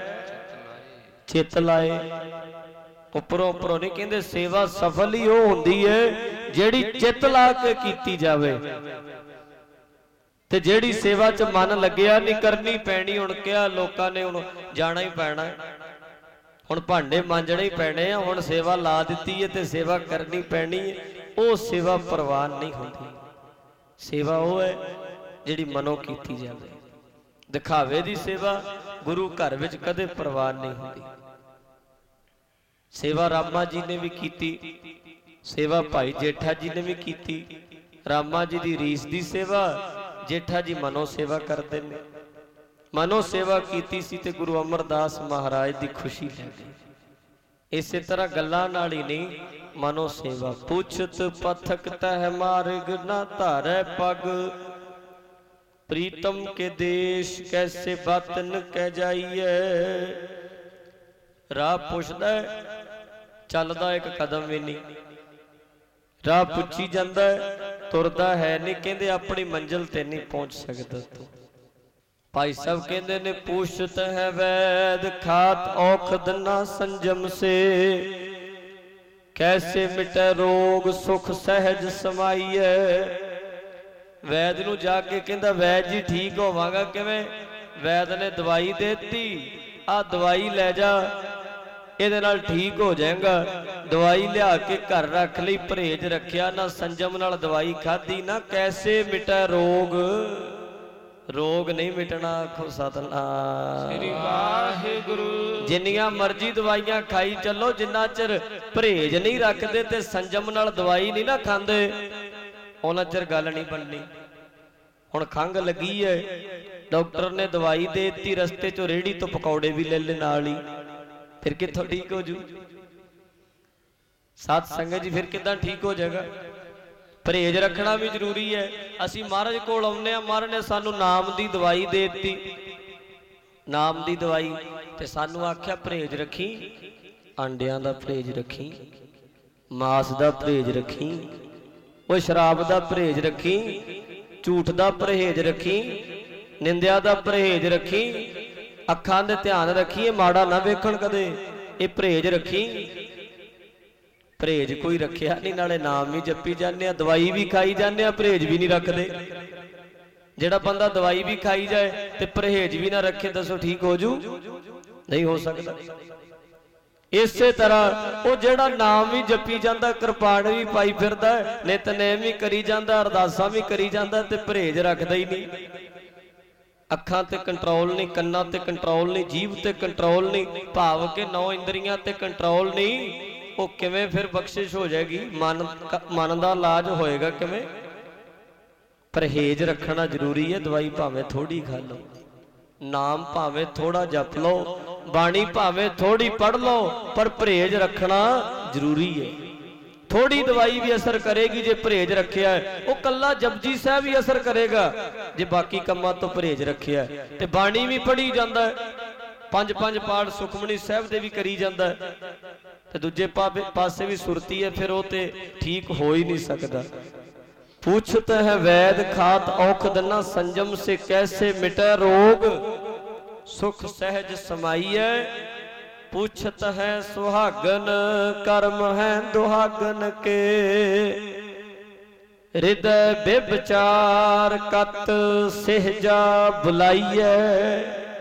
ਚਿਤ ਲਾਏ। ਉੱਪਰੋਂ ਉੱਪਰੋਂ ਨਹੀਂ ਕਹਿੰਦੇ, ਸੇਵਾ ਸਫਲ ਹੀ ਉਹ ਹੁੰਦੀ ਹੈ ਜਿਹੜੀ ਚਿੱਤ ਲਾ ਕੇ ਕੀਤੀ ਜਾਵੇ ਤੇ ਜਿਹੜੀ ਸੇਵਾ 'ਚ ਮਨ ਲੱਗਿਆ ਨਹੀਂ ਕਰਨੀ ਪੈਣੀ। ਹੁਣ ਕਿਹਾ ਲੋਕਾਂ ਨੇ ਹੁਣ ਜਾਣਾ ਹੀ ਪੈਣਾ, ਹੁਣ ਭਾਂਡੇ ਮਾਂਜਣੇ ਹੀ ਪੈਣੇ ਆ, ਹੁਣ ਸੇਵਾ ਲਾ ਦਿੱਤੀ ਹੈ ਤੇ ਸੇਵਾ ਕਰਨੀ ਪੈਣੀ ਹੈ। ਉਹ ਸੇਵਾ ਪ੍ਰਵਾਨ ਨਹੀਂ ਹੁੰਦੀ। ਸੇਵਾ ਉਹ ਹੈ ਜਿਹੜੀ ਮਨੋਂ ਕੀਤੀ ਜਾਵੇ। ਦਿਖਾਵੇ ਦੀ ਸੇਵਾ ਗੁਰੂ ਘਰ ਵਿੱਚ ਕਦੇ ਪ੍ਰਵਾਨ ਨਹੀਂ ਹੁੰਦੀ। ਸੇਵਾ ਰਾਮਾ ਜੀ ਨੇ ਵੀ ਕੀਤੀ, ਸੇਵਾ ਭਾਈ ਜੇਠਾ ਜੀ ਨੇ ਵੀ ਕੀਤੀ। ਰਾਮਾ ਜੀ ਦੀ ਰੀਸ ਦੀ ਸੇਵਾ, ਜੇਠਾ ਜੀ ਮਨੋਂ ਸੇਵਾ ਕਰਦੇ ਨੇ। ਮਨੋਂ ਸੇਵਾ ਕੀਤੀ ਸੀ ਤੇ ਗੁਰੂ ਅਮਰਦਾਸ ਮਹਾਰਾਜ ਦੀ ਖੁਸ਼ੀ ਲੈ ਗਏ। ਇਸੇ ਤਰ੍ਹਾਂ ਗੱਲਾਂ ਨਾਲ ਹੀ ਨਹੀਂ, ਮਨੋਂ ਸੇਵਾ। ਪੁੱਛਤ ਪਥਕ ਤਹਿ ਮਾਰਗ ਨਾ ਧਾਰੈ ਪਗ, ਪ੍ਰੀਤਮ ਕੇ ਦੇਸ਼ ਕੈਸੇ ਬਤਨ ਕਹਿ ਜਾਈਏ। ਰਾਹ ਪੁੱਛਦਾ ਚੱਲਦਾ ਇੱਕ ਕਦਮ ਵੀ ਨਹੀਂ, ਰਾਹ ਪੁੱਛੀ ਜਾਂਦਾ ਤੁਰਦਾ ਹੈ ਨਹੀਂ। ਕਹਿੰਦੇ ਆਪਣੀ ਮੰਜ਼ਿਲ ਤੇ ਨਹੀਂ ਪਹੁੰਚ ਸਕਦਾ ਤੂੰ। ਭਾਈ ਸਾਹਿਬ ਕਹਿੰਦੇ ਨੇ ਪੁੱਛਤ ਹੈ ਵੈਦ ਖਾਤ ਔਖਦ ਨਾ ਸੰਜਮ ਸੇ, ਕੈਸੇ ਮਿਟੈ ਰੋਗ ਸੁਖ ਸਹਿਜ ਸਮਾਈਐ। ਵੈਦ ਨੂੰ ਜਾ ਕੇ ਕਹਿੰਦਾ ਵੈਦ ਜੀ ਠੀਕ ਹੋਵਾਂਗਾ ਕਿਵੇਂ? ਵੈਦ ਨੇ ਦਵਾਈ ਦੇਤੀ, ਆ ਦਵਾਈ ਲੈ ਜਾ, ਇਹਦੇ ਨਾਲ ਠੀਕ ਹੋ ਜਾਏਗਾ। ਦਵਾਈ ਲਿਆ ਕੇ ਘਰ ਰੱਖ ਲਈ, ਪਰਹੇਜ ਰੱਖਿਆ ਨਾ, ਸੰਜਮ ਨਾਲ ਦਵਾਈ ਖਾਧੀ ਨਾ। ਕੈਸੇ ਮਿਟੈ ਰੋਗ, ਰੋਗ ਨਹੀਂ ਮਿਟਣਾ। ਆਖੋ ਸਤਨਾਮ ਸ੍ਰੀ ਵਾਹਿਗੁਰੂ। ਜਿੰਨੀਆਂ ਮਰਜ਼ੀ ਦਵਾਈਆਂ ਖਾਈ ਚੱਲੋ, ਜਿੰਨਾ ਚਿਰ ਪਰਹੇਜ ਨਹੀਂ ਰੱਖਦੇ ਤੇ ਸੰਜਮ ਨਾਲ ਦਵਾਈ ਨਹੀਂ ਨਾ ਖਾਂਦੇ, ਉਹਨਾਂ ਚਿਰ ਗੱਲ ਨਹੀਂ ਬਣਨੀ। ਹੁਣ ਖੰਘ ਲੱਗੀ ਹੈ, ਡਾਕਟਰ ਨੇ ਦਵਾਈ ਦੇ ਦਿੱਤੀ, ਰਸਤੇ ਚੋਂ ਰੇਹੜੀ ਤੋਂ ਪਕੌੜੇ ਵੀ ਲੈ ਲੈ ਨਾਲ ਹੀ, ਫਿਰ ਕਿੱਥੋਂ ਠੀਕ ਹੋ ਜੂ? ਸਾਧ ਸੰਗਤ ਜੀ ਫਿਰ ਕਿੱਦਾਂ ਠੀਕ ਹੋ ਜਾਏਗਾ? ਪਰਹੇਜ ਰੱਖਣਾ ਵੀ ਜ਼ਰੂਰੀ ਹੈ। ਅਸੀਂ ਮਹਾਰਾਜ ਕੋਲ ਆਉਂਦੇ ਆ, ਮਹਾਰਾਜ ਨੇ ਸਾਨੂੰ ਨਾਮ ਦੀ ਦਵਾਈ ਦੇ ਦਿੱਤੀ, ਨਾਮ ਦੀ ਦਵਾਈ, ਤੇ ਸਾਨੂੰ ਆਖਿਆ ਪਰਹੇਜ ਰੱਖੀ, ਆਂਡਿਆਂ ਦਾ ਪਰਹੇਜ ਰੱਖੀ, ਮਾਸ ਦਾ ਪਰਹੇਜ ਰੱਖੀ, ਉਹ ਸ਼ਰਾਬ ਦਾ ਪਰਹੇਜ ਰੱਖੀ, ਝੂਠ ਦਾ ਪਰਹੇਜ ਰੱਖੀ, ਨਿੰਦਿਆ ਦਾ ਪਰਹੇਜ ਰੱਖੀ, ਅੱਖਾਂ ਦੇ ਧਿਆਨ ਰੱਖੀਏ ਮਾੜਾ ਨਾ ਵੇਖਣ ਕਦੇ, ਇਹ ਪਰਹੇਜ ਰੱਖੀ। ਪਰਹੇਜ ਕੋਈ ਰੱਖਿਆ ਨਹੀਂ, ਨਾਲੇ ਨਾਮ ਵੀ ਜਪੀ ਜਾਂਦੇ ਆ, ਦਵਾਈ ਵੀ ਖਾਈ ਜਾਂਦੇ ਆ, ਪਰਹੇਜ ਵੀ ਨਹੀਂ ਰੱਖਦੇ। ਜਿਹੜਾ ਬੰਦਾ ਦਵਾਈ ਵੀ ਖਾਈ ਜਾਏ ਤੇ ਪਰਹੇਜ ਵੀ ਨਾ ਰੱਖੇ, ਦੱਸੋ ਠੀਕ ਹੋ ਜੂ? ਨਹੀਂ ਹੋ ਸਕਦਾ। ਇਸੇ ਤਰ੍ਹਾਂ ਉਹ ਜਿਹੜਾ ਨਾਮ ਵੀ ਜਪੀ ਜਾਂਦਾ, ਕਿਰਪਾਨ ਵੀ ਪਾਈ ਫਿਰਦਾ, ਨਿਤਨੇਮ ਵੀ ਕਰੀ ਜਾਂਦਾ, ਅਰਦਾਸਾਂ ਵੀ ਕਰੀ ਜਾਂਦਾ, ਤੇ ਪਰਹੇਜ ਰੱਖਦਾ ਹੀ ਨਹੀਂ। ਅੱਖਾਂ ਤੇ ਕੰਟਰੋਲ ਨਹੀਂ, ਕੰਨਾਂ ਤੇ ਕੰਟਰੋਲ ਨਹੀਂ, ਜੀਭ ਤੇ ਕੰਟਰੋਲ ਨਹੀਂ, ਭਾਵ ਕਿ ਨੌ ਇੰਦਰੀਆਂ ਤੇ ਕੰਟਰੋਲ ਨਹੀਂ, ਉਹ ਕਿਵੇਂ ਫਿਰ ਬਖਸ਼ਿਸ਼ ਹੋ ਜਾਏਗੀ? ਮਨ ਮਨ ਦਾ ਇਲਾਜ ਹੋਏਗਾ ਕਿਵੇਂ? ਪਰਹੇਜ ਰੱਖਣਾ ਜ਼ਰੂਰੀ ਹੈ। ਦਵਾਈ ਭਾਵੇਂ ਥੋੜੀ ਖਾ ਲਓ, ਨਾਮ ਭਾਵੇਂ ਥੋੜਾ ਜਪ ਲਓ, ਬਾਣੀ ਭਾਵੇਂ ਥੋੜੀ ਪੜ੍ਹ ਲਓ, ਪਰ ਪਰਹੇਜ ਰੱਖਣਾ ਜ਼ਰੂਰੀ ਹੈ। ਥੋੜੀ ਦਵਾਈ ਵੀ ਅਸਰ ਕਰੇਗੀ ਜੇ ਪਰਹੇਜ ਰੱਖਿਆ ਹੈ, ਉਹ ਕੱਲਾ ਜਪਜੀ ਸਾਹਿਬ ਵੀ ਅਸਰ ਕਰੇਗਾ ਜੇ ਬਾਕੀ ਕੰਮਾਂ ਤੋਂ ਪਰਹੇਜ ਰੱਖਿਆ। ਤੇ ਬਾਣੀ ਵੀ ਪੜ੍ਹੀ ਜਾਂਦਾ, ਪੰਜ ਪੰਜ ਪਾਠ ਸੁਖਮਨੀ ਸਾਹਿਬ ਦੇ ਵੀ ਕਰੀ ਜਾਂਦਾ, ਤੇ ਦੂਜੇ ਪਾਸੇ ਵੀ ਸੁਰਤੀ ਹੈ, ਫਿਰ ਉਹ ਤੇ ਠੀਕ ਹੋ ਹੀ ਨਹੀਂ ਸਕਦਾ। ਪੁੱਛਤ ਹੈ ਵੈਦ ਖਾਤ ਔਖਦ ਨਾ ਸੰਜਮ ਸੇ, ਕੈਸੇ ਮਿਟੈ ਰੋਗ ਸੁਖ ਸਹਿਜ ਸਮਾਈਐ। ਪੁੱਛਤ ਹੈ ਸੁਹਾਗਨ ਕਰਮ ਹੈ ਦੁਹਾਗਨ ਕੇ, ਹਿਰਦੈ ਬੇਵਿਚਾਰ ਕਤ ਸਹਿਜਾ ਬੁਲਾਈਐ।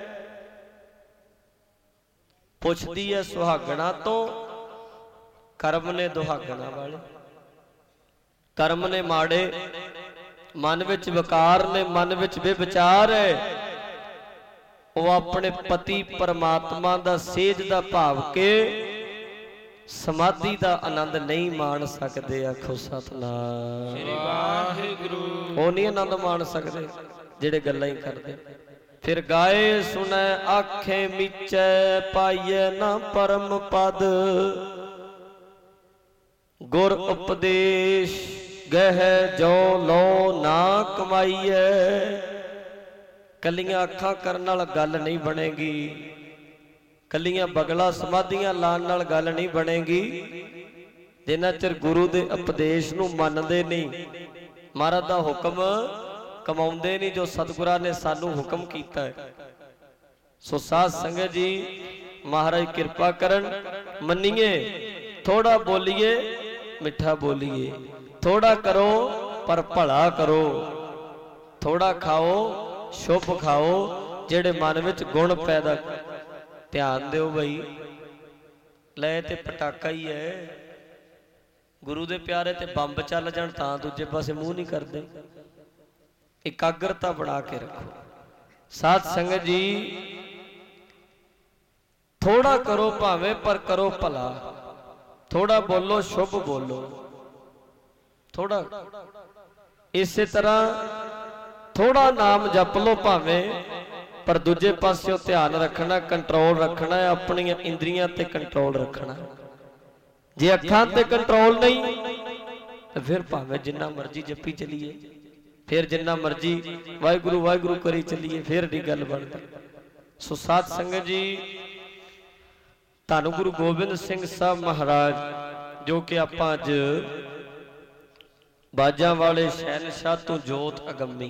ਪੁੱਛਦੀ ਹੈ ਸੁਹਾਗਣਾ ਤੋਂ, ਕਰਮ ਨੇ ਦੁਹਾਗਣਾ ਵਾਲੇ, ਕਰਮ ਨੇ ਮਾੜੇ, ਮਨ ਵਿੱਚ ਵਿਕਾਰ ਨੇ, ਮਨ ਵਿੱਚ ਬੇਵਿਚਾਰ ਹੈ, ਉਹ ਆਪਣੇ ਪਤੀ ਪਰਮਾਤਮਾ ਦਾ ਸੇਜ ਦਾ ਭਾਵ ਕੇ ਸਮਾਧੀ ਦਾ ਆਨੰਦ ਨਹੀਂ ਮਾਣ ਸਕਦੇ। ਆਖੋ ਸਤਨਾਮ ਸ੍ਰੀ ਵਾਹਿਗੁਰੂ। ਉਹ ਨਹੀਂ ਆਨੰਦ ਮਾਣ ਸਕਦੇ ਜਿਹੜੇ ਗੱਲਾਂ ਹੀ ਕਰਦੇ। ਫਿਰ ਗਾਏ ਸੁਣੈ ਆਖੇ ਮੀਚੈ, ਪਾਈਐ ਨਾ ਪਰਮ ਪਦ, ਗੁਰ ਉਪਦੇਸ਼ ਗਹਿ ਜੋ ਲੋ ਨਾ ਕਮਾਈਐ। ਕੱਲੀਆਂ ਅੱਖਾਂ ਕਰਨ ਨਾਲ ਗੱਲ ਨਹੀਂ ਬਣੇਗੀ, ਕੱਲੀਆਂ ਬਗਲਾ ਸਮਾਧੀਆਂ ਲਾਣ ਨਾਲ ਗੱਲ ਨਹੀਂ ਬਣੇਗੀ, ਜਿੰਨਾ ਚਿਰ ਗੁਰੂ ਦੇ ਉਪਦੇਸ਼ ਨੂੰ ਮੰਨਦੇ ਨਹੀਂ, ਮਹਾਰਾਜ ਦਾ ਹੁਕਮ ਕਮਾਉਂਦੇ ਨਹੀਂ ਜੋ ਸਤਿਗੁਰਾਂ ਨੇ ਸਾਨੂੰ ਹੁਕਮ ਕੀਤਾ ਹੈ। ਸੋ ਸਾਧ ਸੰਗਤ ਜੀ, ਮਹਾਰਾਜ ਕਿਰਪਾ ਕਰਨ, ਮੰਨੀਏ, ਥੋੜਾ ਬੋਲੀਏ, ਮਿੱਠਾ ਬੋਲੀਏ, थोड़ा करो पर भला करो, थोड़ा खाओ शुभ खाओ, जेड़े मन विच गुण पैदा। ध्यान दिओ बई, लै ते पटाका ही है, गुरु दे प्यारे ते बंब चल जाण तां दूजे पासे मूँह नहीं करते। एकाग्रता बना के रखो। साध संगत जी, थोड़ा करो भावें पर करो भला, थोड़ा बोलो शुभ बोलो, थोड़ा। इसे तरह थोड़ा नाम जप लो भावें, पर दूजे पास्यों ध्यान रखना, कंट्रोल रखना है, अपनी इंद्रियां ते कंट्रोल रखना। जे अखां ते कंट्रोल नहीं तो फिर भावें जिन्ना मर्जी जपी चलीए, फिर जिन्ना मर्जी वाहिगुरु वाहिगुरु करी चलीए, फिर नहीं गल बनती। सो साध संगत जी, धन गुरु गोबिंद सिंह साहब महाराज, जो कि आपां अज बाजां वाले शहनशाह तू जोत अगम्मी,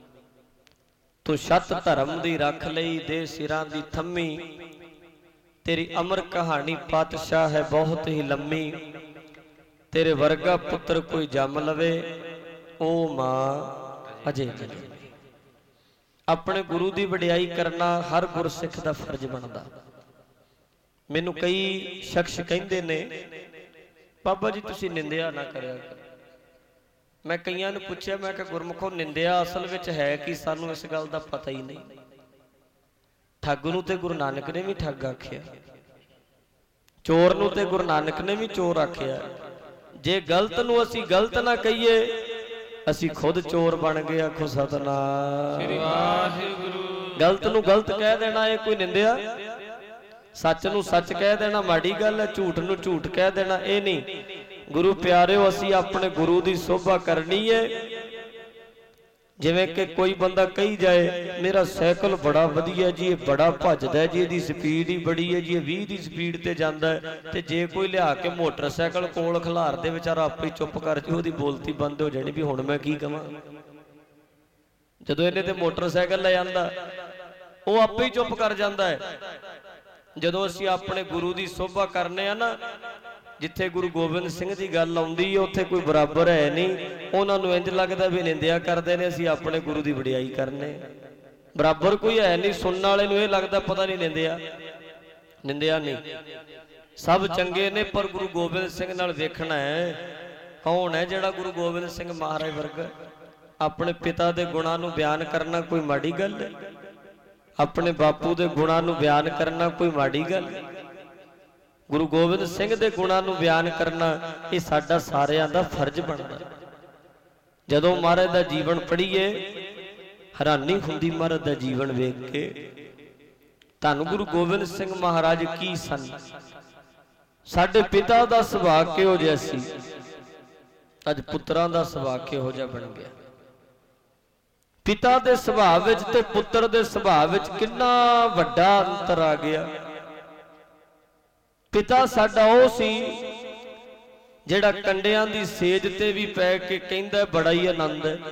तू छत धर्म दी रख लई, दे सिरां दी थम्मी, तेरी अमर कहानी पातशाह है बहुत ही लम्मी, तेरे वर्गा पुत्र कोई जम लवे, ओ मां अजे जने। अपने गुरु दी वडियाई करना हर गुरसिख दा फर्ज बनदा। मैनू कई शख्स कहंदे ने, बाबा जी तुसीं निंदिया ना करिया करो। मैं कईयां नूं पुछया, मैं कि गुरमुखो निंदिया असल विच है कि, सानू इस गल दा पता ही नहीं। ठग नूं ते गुरु नानक ने भी ठग आखिया, चोर नूं ते गुरु नानक ने भी चोर आखिया। जे गलत नूं असीं गलत ना कहिए, असीं खुद चोर बन गए। आखो सतनाम। गलत नूं गलत कह देना ये कोई निंदिया? सच नूं सच कह देना माड़ी गल है, झूठ नूं झूठ कह देना ये नहीं। गुरु प्यारे, असीं अपने गुरु की शोभा करनी है। जिवें कि कोई बंदा कही जाए, मेरा साइकिल बड़ा वधिया जी, बड़ा भजदा है जी, इसदी स्पीड ही बड़ी है जी, बीस की स्पीड ते जांदा है। ते जे कोई लिया के मोटरसाइकिल कोल खिलार दे, बेचारा आपे चुप कर जे, ओहदी बोलती बंद हो जानी भी हुण मैं की कहां। जदों इहने ते मोटरसाइकिल ले आंदा, वो आपे ही चुप कर जांदा है। जदों असीं अपने गुरु की शोभा करने आ ना, जिथे गुरु गोबिंद सिंह की गल आउंदी है, उत्थे कोई बराबर है नहीं। उन्हां नूं इंज लगदा भी निंदिया करदे ने, असीं अपने गुरु की वडियाई करने, बराबर कोई है नहीं। सुनने वाले नूं इह लगदा पता नहीं निंदिया निंदिया नहीं, सब चंगे ने, पर गुरु गोबिंद सिंह नाल वेखना है कौन है जिहड़ा गुरु गोबिंद सिंह महाराज वर्गा। अपने पिता के गुणां नूं बयान करना कोई माड़ी गल है? अपने बापू के गुणां नूं बयान करना कोई माड़ी गल है? गुरु गोबिंद सिंह के गुणां नूं बयान करना ये साडा सारियां दा फर्ज बनदा। जदों महाराज दा जीवन पढ़ीए, हैरानी हुंदी महाराज दा जीवन वेख के। धन गुरु गोबिंद सिंह महाराज की सन, साडे पिता दा सुभाव किहो जिहा सी, अज पुत्रां दा सुभाव किहो जिहा बन गया। पिता दे सुभाव विच ते पुत्र दे सुभाव विच किन्ना वड्डा अंतर आ गया। पिता साडा ओ सी जिहड़ा कंडियां दी सेज ते भी पै के कहंदा बड़ा ही आनंद है।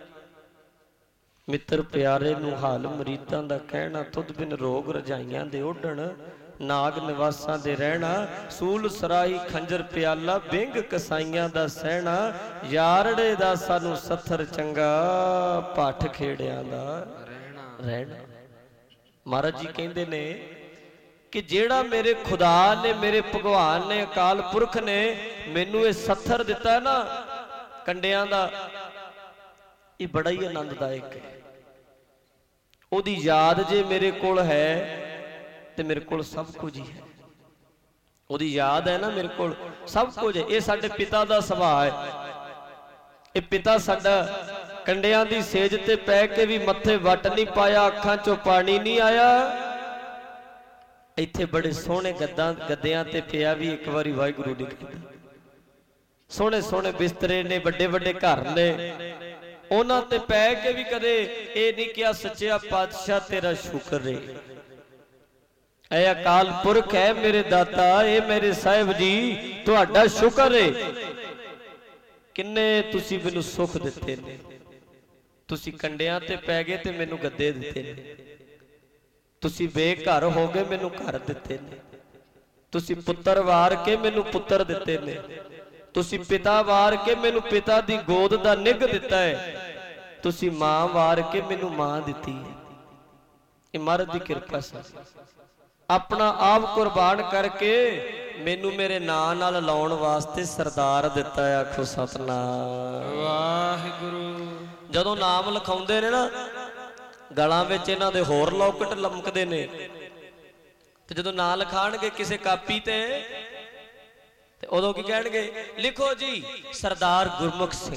मित्र प्यारे नूं हाल मरीदां दा कहना, तुद बिन रोग रजाइयां दे ओढ़ण, नाग निवासां दे रहना, सूल सराही खंजर प्याला, बिंग कसाइयां दा सहना, यारड़े दा सानू सत्थर चंगा, पाठ खेड़ियां दा रहना। महाराज जी कहंदे ने कि जेड़ा मेरे खुदा ने, मेरे भगवान ने, अकाल पुरख ने मैनू ये सत्थर दिता है ना कंडियां दा, ये बड़ा ही आनंददायक है। ओदी याद जे मेरे कोल है ते मेरे कोल सब कुछ ही है। ओदी याद है ना मेरे कोल सब कुछ है। ये साडे पिता दा सुभाव है। ये पिता साडा कंडियां दी सेज ते पै के भी मत्थे वट नहीं पाया, अखां चों पानी नहीं आया। इत्थे बड़े सोहने गद्दां गद्दियां ते पिया भी एक बारी वाहिगुरू ने कहता। सोहने सोहने बिस्तरे ने, बड़े बड़े घर ने, उन्हां ते पै के भी कदे ये नहीं किया सच्चिया पातशाह तेरा शुक्र है, ऐ अकाल पुरख है मेरे दाता, ए मेरे साहिब जी तुहाडा शुक्र है, किन्ने तुसी मैनू सुख दिते ने। तुसी कंडियां ते पै गए ते मैनू गद्दे दिते ने, तुसी बेघर हो गए मैनू घर दिते ने, तुसी पुत्र वार के मैनू पुत्र दिते ने, ਤੁਸੀਂ ਪਿਤਾ ਵਾਰ ਕੇ ਮੈਨੂੰ ਪਿਤਾ ਦੀ ਗੋਦ ਦਾ ਨਿੱਘ ਦਿੱਤਾ ਹੈ, ਤੁਸੀਂ ਮਾਂ ਵਾਰ ਕੇ ਮੈਨੂੰ ਮਾਂ ਦਿੱਤੀ ਹੈ। ਇਹ ਮਹਾਰਾਜ ਦੀ ਕਿਰਪਾ ਸੀ। ਆਪਣਾ ਆਪ ਕੁਰਬਾਨ ਕਰਕੇ ਮੈਨੂੰ ਮੇਰੇ ਨਾਂ ਨਾਲ ਲਾਉਣ ਵਾਸਤੇ ਸਰਦਾਰ ਦਿੱਤਾ ਹੈ। ਆਖੋ ਸਤਨਾਮ ਵਾਹਿਗੁਰੂ। ਜਦੋਂ ਨਾਮ ਲਿਖਾਉਂਦੇ ਨੇ ਨਾ ਗਲਾਂ ਵਿੱਚ ਇਹਨਾਂ ਦੇ ਹੋਰ ਲੋਕਟ ਲਮਕਦੇ ਨੇ, ਤੇ ਜਦੋਂ ਨਾਂ ਲਿਖਾਣਗੇ ਕਿਸੇ ਕਾਪੀ ਤੇ ਤੇ ਉਦੋਂ ਕੀ ਕਹਿਣਗੇ? ਲਿਖੋ ਜੀ ਸਰਦਾਰ ਗੁਰਮੁਖ ਸਿੰਘ,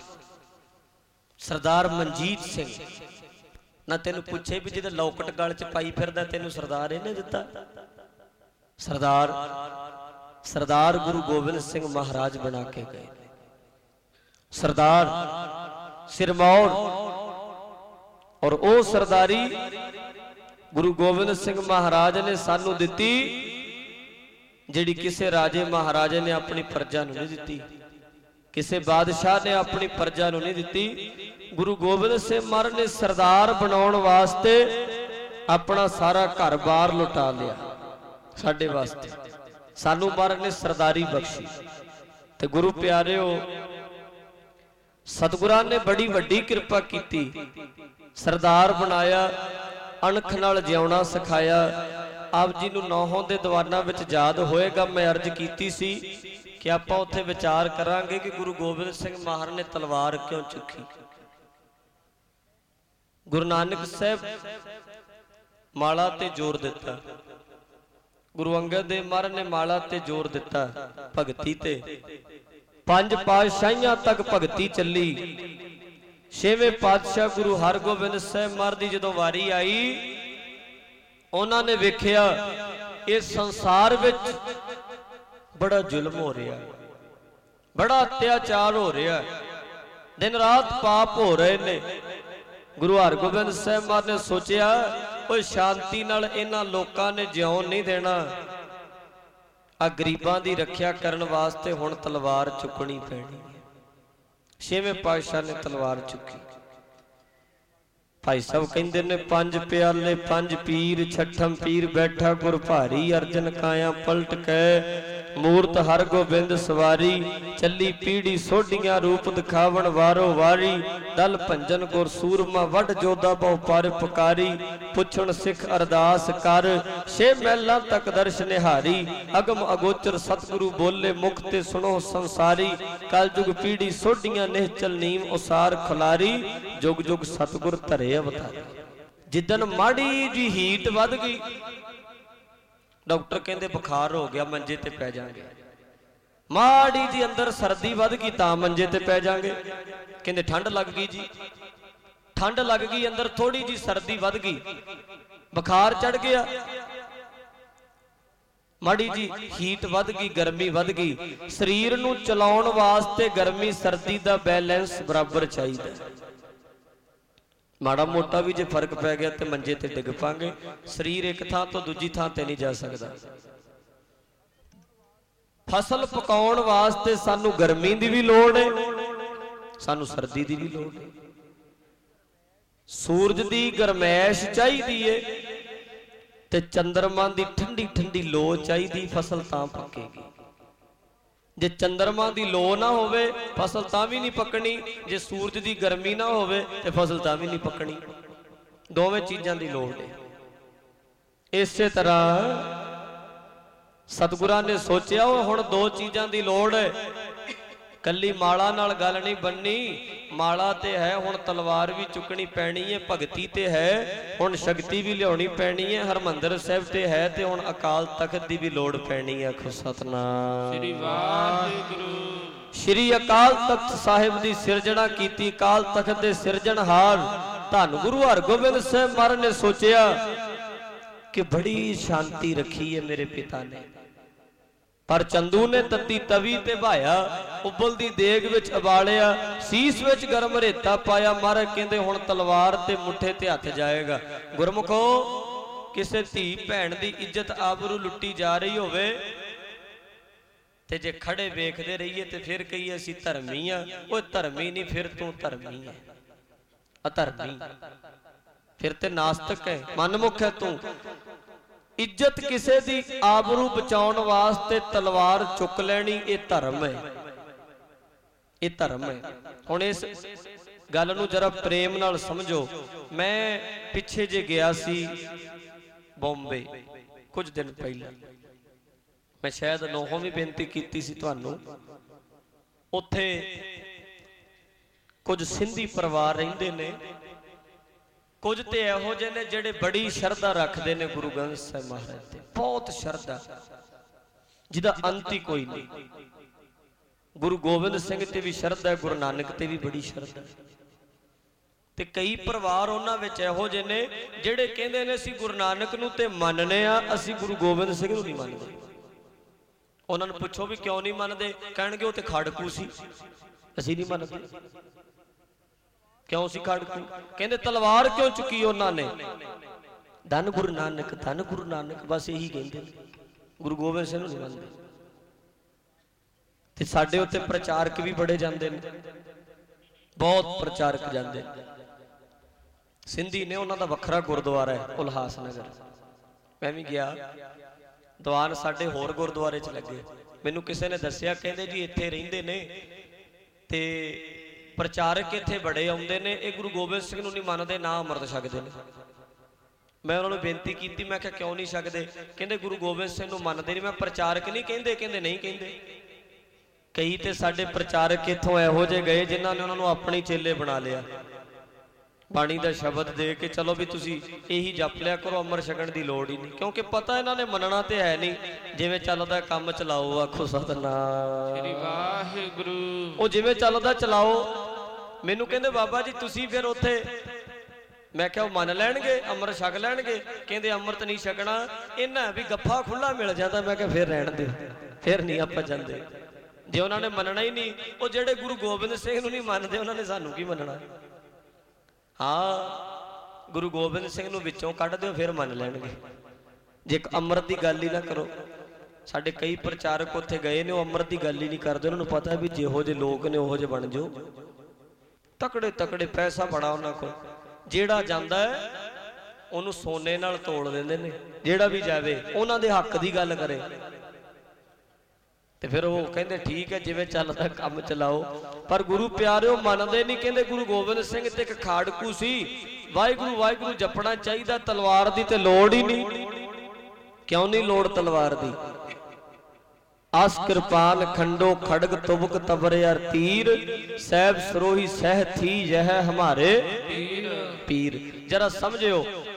ਸਰਦਾਰ ਮਨਜੀਤ ਸਿੰਘ। ਨਾ ਤੈਨੂੰ ਪੁੱਛੇ ਵੀ ਜਿਹਦੇ ਲੋਕਟ ਗਲ ਚ ਪਾਈ ਫਿਰਦਾ ਤੈਨੂੰ ਸਰਦਾਰ ਇਹਨੇ ਦਿੱਤਾ? ਸਰਦਾਰ ਸਰਦਾਰ ਗੁਰੂ ਗੋਬਿੰਦ ਸਿੰਘ ਮਹਾਰਾਜ ਬਣਾ ਕੇ ਗਏ। ਸਰਦਾਰ ਸਿਰਮੌਰ, ਔਰ ਉਹ ਸਰਦਾਰੀ ਗੁਰੂ ਗੋਬਿੰਦ ਸਿੰਘ ਮਹਾਰਾਜ ਨੇ ਸਾਨੂੰ ਦਿੱਤੀ ਜਿਹੜੀ ਕਿਸੇ ਰਾਜੇ ਮਹਾਰਾਜੇ ਨੇ ਆਪਣੀ ਪ੍ਰਜਾ ਨੂੰ ਨਹੀਂ ਦਿੱਤੀ, ਕਿਸੇ ਬਾਦਸ਼ਾਹ ਨੇ ਆਪਣੀ ਪ੍ਰਜਾ ਨੂੰ ਨਹੀਂ ਦਿੱਤੀ। ਗੁਰੂ ਗੋਬਿੰਦ ਸਿੰਘ ਮਹਾਰਾਜ ਨੇ ਸਰਦਾਰ ਬਣਾਉਣ ਵਾਸਤੇ ਆਪਣਾ ਸਾਰਾ ਘਰ-ਬਾਰ ਲੁਟਾ ਲਿਆ ਸਾਡੇ ਵਾਸਤੇ। ਸਾਨੂੰ ਮਹਾਰਾਜ ਨੇ ਸਰਦਾਰੀ ਬਖਸ਼ੀ। ਤੇ ਗੁਰੂ ਪਿਆਰਿਓ, ਸਤਿਗੁਰਾਂ ਨੇ ਬੜੀ ਵੱਡੀ ਕਿਰਪਾ ਕੀਤੀ, ਸਰਦਾਰ ਬਣਾਇਆ, ਅਣਖ ਨਾਲ ਜਿਉਣਾ ਸਿਖਾਇਆ। ਆਪ ਜੀ ਨੂੰ ਨੌਹਾਂ ਦੇ ਦੀਵਾਨਾਂ ਵਿੱਚ ਯਾਦ ਹੋਏਗਾ, ਮੈਂ ਅਰਜ਼ ਕੀਤੀ ਸੀ ਕਿ ਆਪਾਂ ਉੱਥੇ ਵਿਚਾਰ ਕਰਾਂਗੇ ਕਿ ਗੁਰੂ ਗੋਬਿੰਦ ਸਿੰਘ ਮਹਾਰਾਜ ਨੇ ਤਲਵਾਰ ਕਿਉਂ ਚੁੱਕੀ। ਗੁਰੂ ਨਾਨਕ ਸਾਹਿਬ ਮਾਲਾ ਤੇ ਜ਼ੋਰ ਦਿੱਤਾ, ਗੁਰੂ ਅੰਗਦ ਦੇਵ ਮਹਾਰਾਜ ਨੇ ਮਾਲਾ ਤੇ ਜ਼ੋਰ ਦਿੱਤਾ, ਭਗਤੀ ਤੇ। ਪੰਜ ਪਾਤਸ਼ਾਹੀਆਂ ਤੱਕ ਭਗਤੀ ਚੱਲੀ। ਛੇਵੇਂ ਪਾਤਸ਼ਾਹ ਗੁਰੂ ਹਰਗੋਬਿੰਦ ਸਾਹਿਬ ਮਹਾਰਾਜ ਦੀ ਜਦੋਂ ਵਾਰੀ ਆਈ, ਉਹਨਾਂ ਨੇ ਵੇਖਿਆ ਇਸ ਸੰਸਾਰ ਵਿੱਚ ਬੜਾ ਜ਼ੁਲਮ ਹੋ ਰਿਹਾ, ਬੜਾ ਅਤਿਆਚਾਰ ਹੋ ਰਿਹਾ, ਦਿਨ ਰਾਤ ਪਾਪ ਹੋ ਰਹੇ ਨੇ। ਗੁਰੂ ਹਰਗੋਬਿੰਦ ਸਾਹਿਬ ਮਹਾਰਾਜ ਨੇ ਸੋਚਿਆ, ਉਹ ਸ਼ਾਂਤੀ ਨਾਲ ਇਹਨਾਂ ਲੋਕਾਂ ਨੇ ਜਿਉਣ ਨਹੀਂ ਦੇਣਾ, ਆ ਗਰੀਬਾਂ ਦੀ ਰੱਖਿਆ ਕਰਨ ਵਾਸਤੇ ਹੁਣ ਤਲਵਾਰ ਚੁੱਕਣੀ ਪੈਣੀ ਹੈ। ਛੇਵੇਂ ਪਾਤਸ਼ਾਹ ਨੇ ਤਲਵਾਰ ਚੁੱਕੀ। ਭਾਈ ਸਾਹਿਬ ਕਹਿੰਦੇ ਨੇ, ਪੰਜ ਪਿਆਲੇ ਪੰਜ ਪੀਰ, ਛਠਮ ਪੀਰ ਬੈਠਾ ਗੁਰ ਭਾਰੀ, ਅਰਜਨ ਕਾਇਆ ਪਲਟ ਕੇ ਮੂਰਤ ਹਰਗੋਬਿੰਦ ਸਵਾਰੀ, ਚੱਲੀ ਪੀੜੀ ਸੋਢੀਆਂ ਰੂਪ ਦਿਖਾਵਣ ਵਾਰੋ ਵਾਰੀ, ਦਲ ਭੰਜਨ ਗੁਰ ਸੂਰਮਾ ਵੱਡ ਜੋਧਾ ਬਹੁ ਪਰ ਪੁਕਾਰੀ, ਪੁੱਛਣ ਸਿੱਖ ਅਰਦਾਸ ਕਰ, ਛੇ ਮਹਿਲਾਂ ਤੱਕ ਦਰਸ਼ ਨਿਹਾਰੀ, ਅਗਮ ਅਗੋਚਰ ਸਤਿਗੁਰੂ ਬੋਲੇ ਮੁਖ ਤੇ ਸੁਣੋ ਸੰਸਾਰੀ, ਕਲ ਯੁਗ ਪੀੜੀ ਸੋਢੀਆਂ ਨਿਹਚਲ ਨੀਮ ਉਸਾਰ ਖੁਲਾਰੀ, ਜੁਗ ਜੁਗ ਸਤਿਗੁਰ ਧਰੇ ਅਵਤਾਰੀ। ਜਿੱਦਣ ਮਾੜੀ ਜੀ ਹੀਟ ਵੱਧ ਗਈ, ਡਾਕਟਰ ਕਹਿੰਦੇ ਬੁਖਾਰ ਹੋ ਗਿਆ, ਮੰਜੇ ਤੇ ਪੈ ਜਾਾਂਗੇ। ਮਾੜੀ ਜੀ ਅੰਦਰ ਸਰਦੀ ਵੱਧ ਗਈ ਤਾਂ ਮੰਜੇ ਤੇ ਪੈ ਜਾਾਂਗੇ। ਕਹਿੰਦੇ ਠੰਡ ਲੱਗ ਗਈ ਜੀ, ਠੰਡ ਲੱਗ ਗਈ, ਅੰਦਰ ਥੋੜੀ ਜੀ ਸਰਦੀ ਵੱਧ ਗਈ, ਬੁਖਾਰ ਚੜ ਗਿਆ। ਮਾੜੀ ਜੀ ਹੀਟ ਵੱਧ ਗਈ, ਗਰਮੀ ਵੱਧ ਗਈ। ਸਰੀਰ ਨੂੰ ਚਲਾਉਣ ਵਾਸਤੇ ਗਰਮੀ ਸਰਦੀ ਦਾ ਬੈਲੈਂਸ ਬਰਾਬਰ ਚਾਹੀਦਾ। ਮਾੜਾ ਮੋਟਾ ਵੀ ਜੇ ਫਰਕ ਪੈ ਗਿਆ ਤੇ ਮੰਜੇ ਤੇ ਡਿੱਗ ਪਾਂਗੇ। ਸਰੀਰ ਇੱਕ ਥਾਂ ਤੋਂ ਦੂਜੀ ਥਾਂ ਤੇ ਨਹੀਂ ਜਾ ਸਕਦਾ। ਫਸਲ ਪਕਾਉਣ ਵਾਸਤੇ ਸਾਨੂੰ ਗਰਮੀ ਦੀ ਵੀ ਲੋੜ ਹੈ, ਸਾਨੂੰ ਸਰਦੀ ਦੀ ਵੀ ਲੋੜ ਹੈ। ਸੂਰਜ ਦੀ ਗਰਮੈਸ਼ ਚਾਹੀਦੀ ਏ ਤੇ ਚੰਦਰਮਾ ਦੀ ਠੰਡੀ ਠੰਡੀ ਲੋ ਚਾਹੀਦੀ, ਫਸਲ ਤਾਂ ਪੱਕੇਗੀ। ਜੇ ਚੰਦਰਮਾ ਦੀ ਲੋ ਨਾ ਹੋਵੇ ਫਸਲ ਤਾਂ ਵੀ ਨਹੀਂ ਪੱਕਣੀ, ਜੇ ਸੂਰਜ ਦੀ ਗਰਮੀ ਨਾ ਹੋਵੇ ਤੇ ਫਸਲ ਤਾਂ ਵੀ ਨਹੀਂ ਪੱਕਣੀ। ਦੋਵੇਂ ਚੀਜ਼ਾਂ ਦੀ ਲੋੜ ਹੈ। ਇਸੇ ਤਰ੍ਹਾਂ ਸਤਿਗੁਰਾਂ ਨੇ ਸੋਚਿਆ, ਉਹ ਹੁਣ ਦੋ ਚੀਜ਼ਾਂ ਦੀ ਲੋੜ ਹੈ। ਕੱਲੀ ਮਾਲਾ ਨਾਲ ਗੱਲ ਨਹੀਂ ਬੰਨੀ, ਮਾਲਾ ਤੇ ਹੈ, ਹੁਣ ਤਲਵਾਰ ਵੀ ਚੁੱਕਣੀ ਪੈਣੀ ਹੈ। ਭਗਤੀ ਤੇ ਹੈ, ਹੁਣ ਸ਼ਕਤੀ ਵੀ ਲਿਆਉਣੀ ਪੈਣੀ ਹੈ। ਹਰਮੰਦਰ ਸਾਹਿਬ ਤੇ ਹੈ, ਤੇ ਹੁਣ ਅਕਾਲ ਤਖਤ ਦੀ ਵੀ ਲੋੜ ਪੈਣੀ ਹੈ। ਆਖੋ ਸਤਨਾਮ ਸ੍ਰੀ ਵਾਹਿਗੁਰੂ। ਸ਼੍ਰੀ ਅਕਾਲ ਤਖਤ ਸਾਹਿਬ ਦੀ ਸਿਰਜਣਾ ਕੀਤੀ। ਅਕਾਲ ਤਖਤ ਦੇ ਸਿਰਜਣਹਾਰ ਧੰਨ ਗੁਰੂ ਹਰਗੋਬਿੰਦ ਸਾਹਿਬ ਮਹਾਰਾਜ ਨੇ ਸੋਚਿਆ ਕਿ ਬੜੀ ਸ਼ਾਂਤੀ ਰੱਖੀ ਹੈ ਮੇਰੇ ਪਿਤਾ ਨੇ, ਪਰ ਚੰਦੂ ਨੇ ਤੱਤੀ ਤਵੀ ਤੇ ਭਾਇਆ, ਉਬਲਦੀ ਦੇਗ ਵਿੱਚ ਉਬਾਲਿਆ, ਸੀਸ ਵਿੱਚ ਗਰਮ ਰੇਤਾ ਪਾਇਆ। ਮਹਾਰਾਜ ਕਹਿੰਦੇ ਹੁਣ ਤਲਵਾਰ ਤੇ ਮੁੱਠੇ ਤੇ ਹੱਥ ਜਾਏਗਾ। ਗੁਰਮੁਖੋ, ਕਿਸੇ ਧੀ ਭੈਣ ਦੀ ਇੱਜ਼ਤ ਆਬਰੂ ਲੁੱਟੀ ਜਾ ਰਹੀ ਹੋਵੇ ਤੇ ਜੇ ਖੜੇ ਵੇਖਦੇ ਰਹੀਏ ਤੇ ਫਿਰ ਕਹੀਏ ਅਸੀਂ ਧਰਮੀ ਆ। ਉਹ ਧਰਮੀ ਨਹੀਂ, ਫਿਰ ਤੂੰ ਧਰਮੀ ਹੈ, ਅਧਰਮੀ, ਫਿਰ ਤੇ ਨਾਸਤਕ ਹੈ, ਮਨਮੁਖ ਹੈ ਤੂੰ। ਇੱਜ਼ਤ ਕਿਸੇ ਦੀ ਆਬਰੂ ਬਚਾਉਣ ਵਾਸਤੇ ਤਲਵਾਰ ਚੁੱਕ ਲੈਣੀ, ਇਹ ਧਰਮ ਹੈ। ये धर्म है। हुण इस गल नूं जरा प्रेम नाल समझो। मैं पिछे जे गया सी बॉम्बे कुछ दिन पहले, मैं शायद नौहों भी बेनती कीती सी तुहानूं। उत्थे कुछ सिंधी परिवार रहिंदे ने, कुछ तो इहो जिहे ने जिहड़े बड़ी शरधा रखते हैं गुरु ग्रंथ साहिब महाराज ते, बहुत शरधा जिहदा अंत ही कोई नहीं। गुरु गोबिंद सिंह ते भी शरधा है, गुरु नानक ते भी बड़ी शरधा है। ते कई परिवार उन्हां विच इहो जिहे ने जिहड़े कहंदे ने असीं गुरु नानक नूं ते मनने आ, असीं गुरु गोबिंद सिंह नूं नहीं मनदे। उन्हां नूं पुछो भी क्यों नहीं मनदे, कहणगे वो ते खाड़कू सी, असीं नहीं मनदे। क्यों सी खाड़कू? कहंदे तलवार क्यों चुकी उन्होंने? धन गुरु नानक, धन गुरु नानक, बस यही कहते। गुरु गोबिंद सिंह नहीं मनते। ते साडे उत्ते प्रचारक भी बड़े जाते हैं, बहुत प्रचारक जाते। सिंधी ने उन्हों का वखरा गुरुद्वारा है उल्हास नगर, मैं भी गया। दीवान साडे होर गुरुद्वारे च लगे। मैनू किसी ने दसिया, कहते जी इत्थे रहिंदे ने ते प्रचारक इत्थे बड़े आउंदे ने, ये गुरु गोबिंद सिंह नूं नहीं मनदे, ना अमृत छकदे ने। मैं उन्होंने बेनती की, मैं क्या क्यों नहीं छकदे? कहंदे गुरु गोबिंद सिंह नूं मनदे नहीं। मैं प्रचारक नहीं कहंदे, कहंदे नहीं कहंदे। कई ते साडे प्रचारक इत्थों इहो जे गए जिन्हां ने उन्हां नूं अपने चेले बना लिया, बाणी दा शब्द दे के चलो भी तुसीं यही जप लिया करो, अमृत छकण दी लोड़ ही नहीं। क्योंकि पता इन्हां ने मनना ते है नहीं। जिवें चलदा काम चलाओ, आखो सतनाम श्री वाहिगुरू। ओ जिवें चलदा चलाओ। मैनू कहंदे बाबा जी तुसीं फिर उत्थे, मैं क्या मन लैणगे, अमृत छक लैणगे? कहंदे अमृत नहीं छकना, इन्हां भी गप्फा खुला मिल जाता। मैं क्या फिर रहण दे, फिर नहीं आपां जांदे। जे उन्होंने मनना ही नहीं, वो जेडे गुरु गोबिंद सिंह नूं नहीं मनदे, उन्होंने सानू की मनना? हाँ, गुरु गोबिंद सिंह नूं विचों कढ दिओ, फिर मन लैणगे। जे अमृत की गल ही ना करो। साडे कई प्रचारक उत्थे गए ने, वो अमृत की गल ही नहीं करते। उन्होंने पता भी जिहो जे लोग ने उहो जे बन जाओ। तकड़े तकड़े पैसा बड़ा उन्हां कोल, जेड़ा जांदा है उहनूं सोने नाल तोड़ दिंदे ने। जेड़ा भी जावे उन्हां दे हक दी गल करे ते फिर वो कहंदे ठीक है जिवें चलदा काम चलाओ। पर गुरु प्यारिओ मनदे नहीं। कहंदे गुरु गोबिंद सिंह ते एक खाड़कू सी, वाहिगुरू वाहिगुरू जपना चाहिदा, तलवार दी ते लोड़ ही नहीं। क्यों नहीं लोड़ तलवार दी? आस कृपान खंडो खड़ग तुबक तबर यार तीर, सैब सरोही सह थी यह हमारे पीर। पीर जरा समझियो,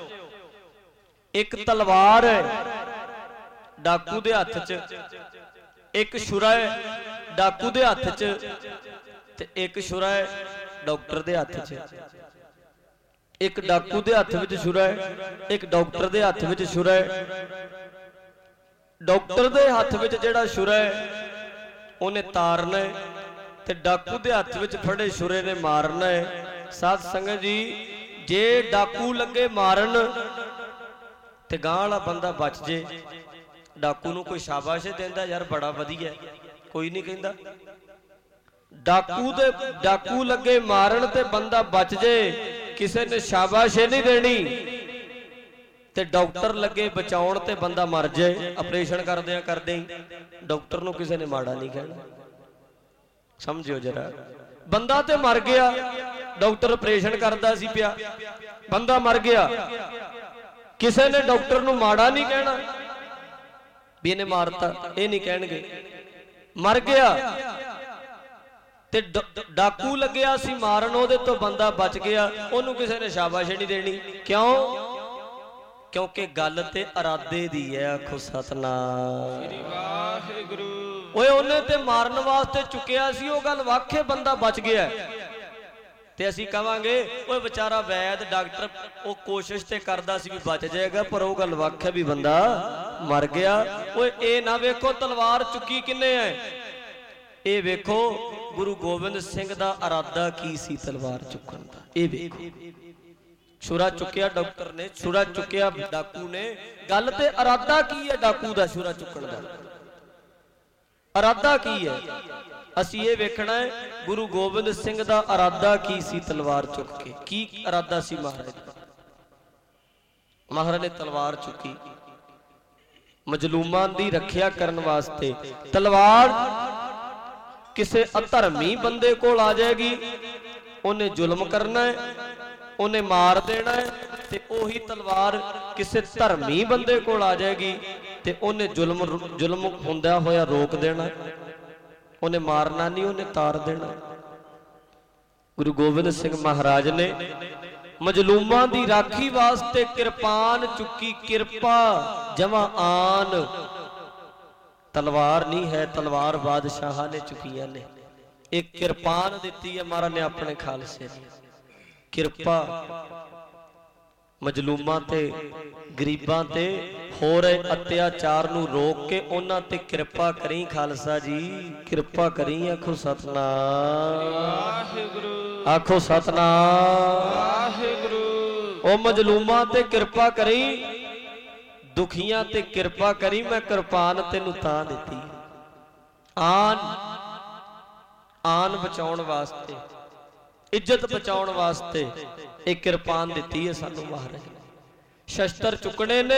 एक तलवार है डाकू दे हथ च, एक छुरा है डाकू दे हथ च, ते एक छुरा है डॉक्टर दे हथ च। एक डाकू दे हथ विच छुरा है, एक डॉक्टर दे हथ विच छुरा है। डॉक्टर दे हथ विच जिहड़ा छुरा है उन्हें तारना है, ते डाकू दे हथ विच फड़े छुरे ने मारना है। साध संगत जी, जे डाकू लगे मारन ते गां वाला बंदा बच जे, डाकू नूं कोई शाबाश देंदा यार बड़ा वधिया, कोई नहीं कहंदा। डाकू दे डाकू लगे मारन ते बंदा बच जे, किसी ने शाबाश नहीं देनी। ते डॉक्टर लगे बचाउण ते बंदा मर जाए, ऑपरेशन करदे करदे ही डॉक्टर नूं किसी ने माड़ा नहीं कहना। समझियो जरा, बंदा ते मर गया, डॉक्टर ऑपरेशन करदा सी पिया, बंदा मर गया, किसी ने डॉक्टर नूं माड़ा नहीं कहना भी इन्हें मारता, ये नहीं कहणगे। मर गया ते डाकू लग्या सी मारन, ओहदे तो बंदा बच गया, ओनू किसी ने शाबाश नहीं देनी। क्यों? क्योंकि गल ते इरादे दी है। आखो सतनाम श्री वाहिगुरू। ओए ओने ते मारन वास्ते चुकिया सी, ओ गल वाखे बंदा बच गया ते असीं कहांगे ओए बेचारा वैद डॉक्टर ओ कोशिश ते करदा सी भी बच जाएगा, पर ओ गल वाखे भी बंदा मर गया। ओए ए ना वेखो तलवार चुकी किन्ने है, ए वेखो गुरु गोबिंद सिंह दा इरादा की सी तलवार चुकन दा। ए वेखो छुरा चुकिया डॉक्टर ने, छुरा चुकिया डाकू ने, गल ते इरादा की है डाकू दा छुरा चुकन दा, इरादा की है। असी ये वेखना है गुरु गोबिंद सिंह दा इरादा की सी तलवार चुक के। की इरादा सी महाराज? महाराज ने तलवार चुकी मजलूमां दी रखिया करन वास्ते। तलवार किसी अधर्मी बंदे कोल आ जाएगी, उन्हें जुल्म करना है, उन्हें मार देना है, ते ओही तलवार किसी धर्मी बंदे कोल आ जाएगी ते उन्हें जुल्म जुल्म हुंदा होया रोक देना, उन्हें मारना नहीं, उन्हें तार देना। गुरु गोबिंद सिंह महाराज ने मजलूमां दी राखी वास्ते किरपान चुकी, किरपा जमा आन, तलवार नहीं है, तलवार बादशाह ने चुकिया ने, एक किरपान दी है महाराज ने अपने खालसे ने। किरपा मजलूमां ते गरीबां ते हो रहे अत्याचार नूं रोक के उन्हां ते किरपा करी खालसा जी, किरपा करी। आखो सतनाम, आखो सतनाम। ओ मजलूमां ते किरपा करी, दुखियां ते किरपा करी, मैं किरपान तेनू तां दित्ती, आन आन बचाउण वास्ते, इज्जत बचाउण वास्ते एक किरपान दित्ती है सानू महाराज ने। शस्त्र चुकने ने,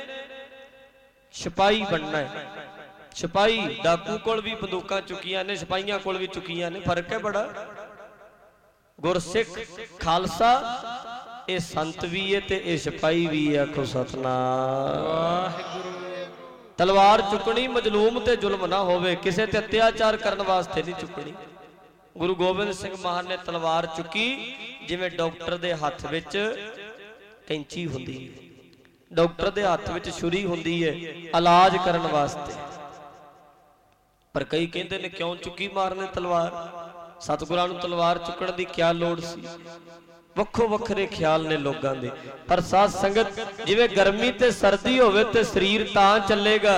सिपाही बनना है। सिपाही डाकू कोल भी बंदूकां चुकियां ने, सिपाहियां कोल भी चुकियां ने, फर्क है बड़ा। गुरसिख खालसा ये संत भी है ते ये सिपाही भी है। आखो सतनाम। तलवार चुकनी मजलूम ते जुल्म ना होवे, किसे ते अत्याचार करने वास्ते नहीं चुकनी। गुरु गोबिंद सिंह महाराज ने तलवार चुकी जिवें डॉक्टर दे हाथ विच कैंची हुंदी है, डॉक्टर दे हाथ विच छुरी हुंदी है इलाज करने वास्ते। पर कई कहंदे ने क्यों चुकी महाराज ने तलवार, सतगुरां नूं तलवार चुकण दी क्या लोड़ सी। वक्खो वखरे ख्याल ने लोगां दे, पर साध संगत जिवें गर्मी ते सर्दी होवे ते शरीर तां चलेगा,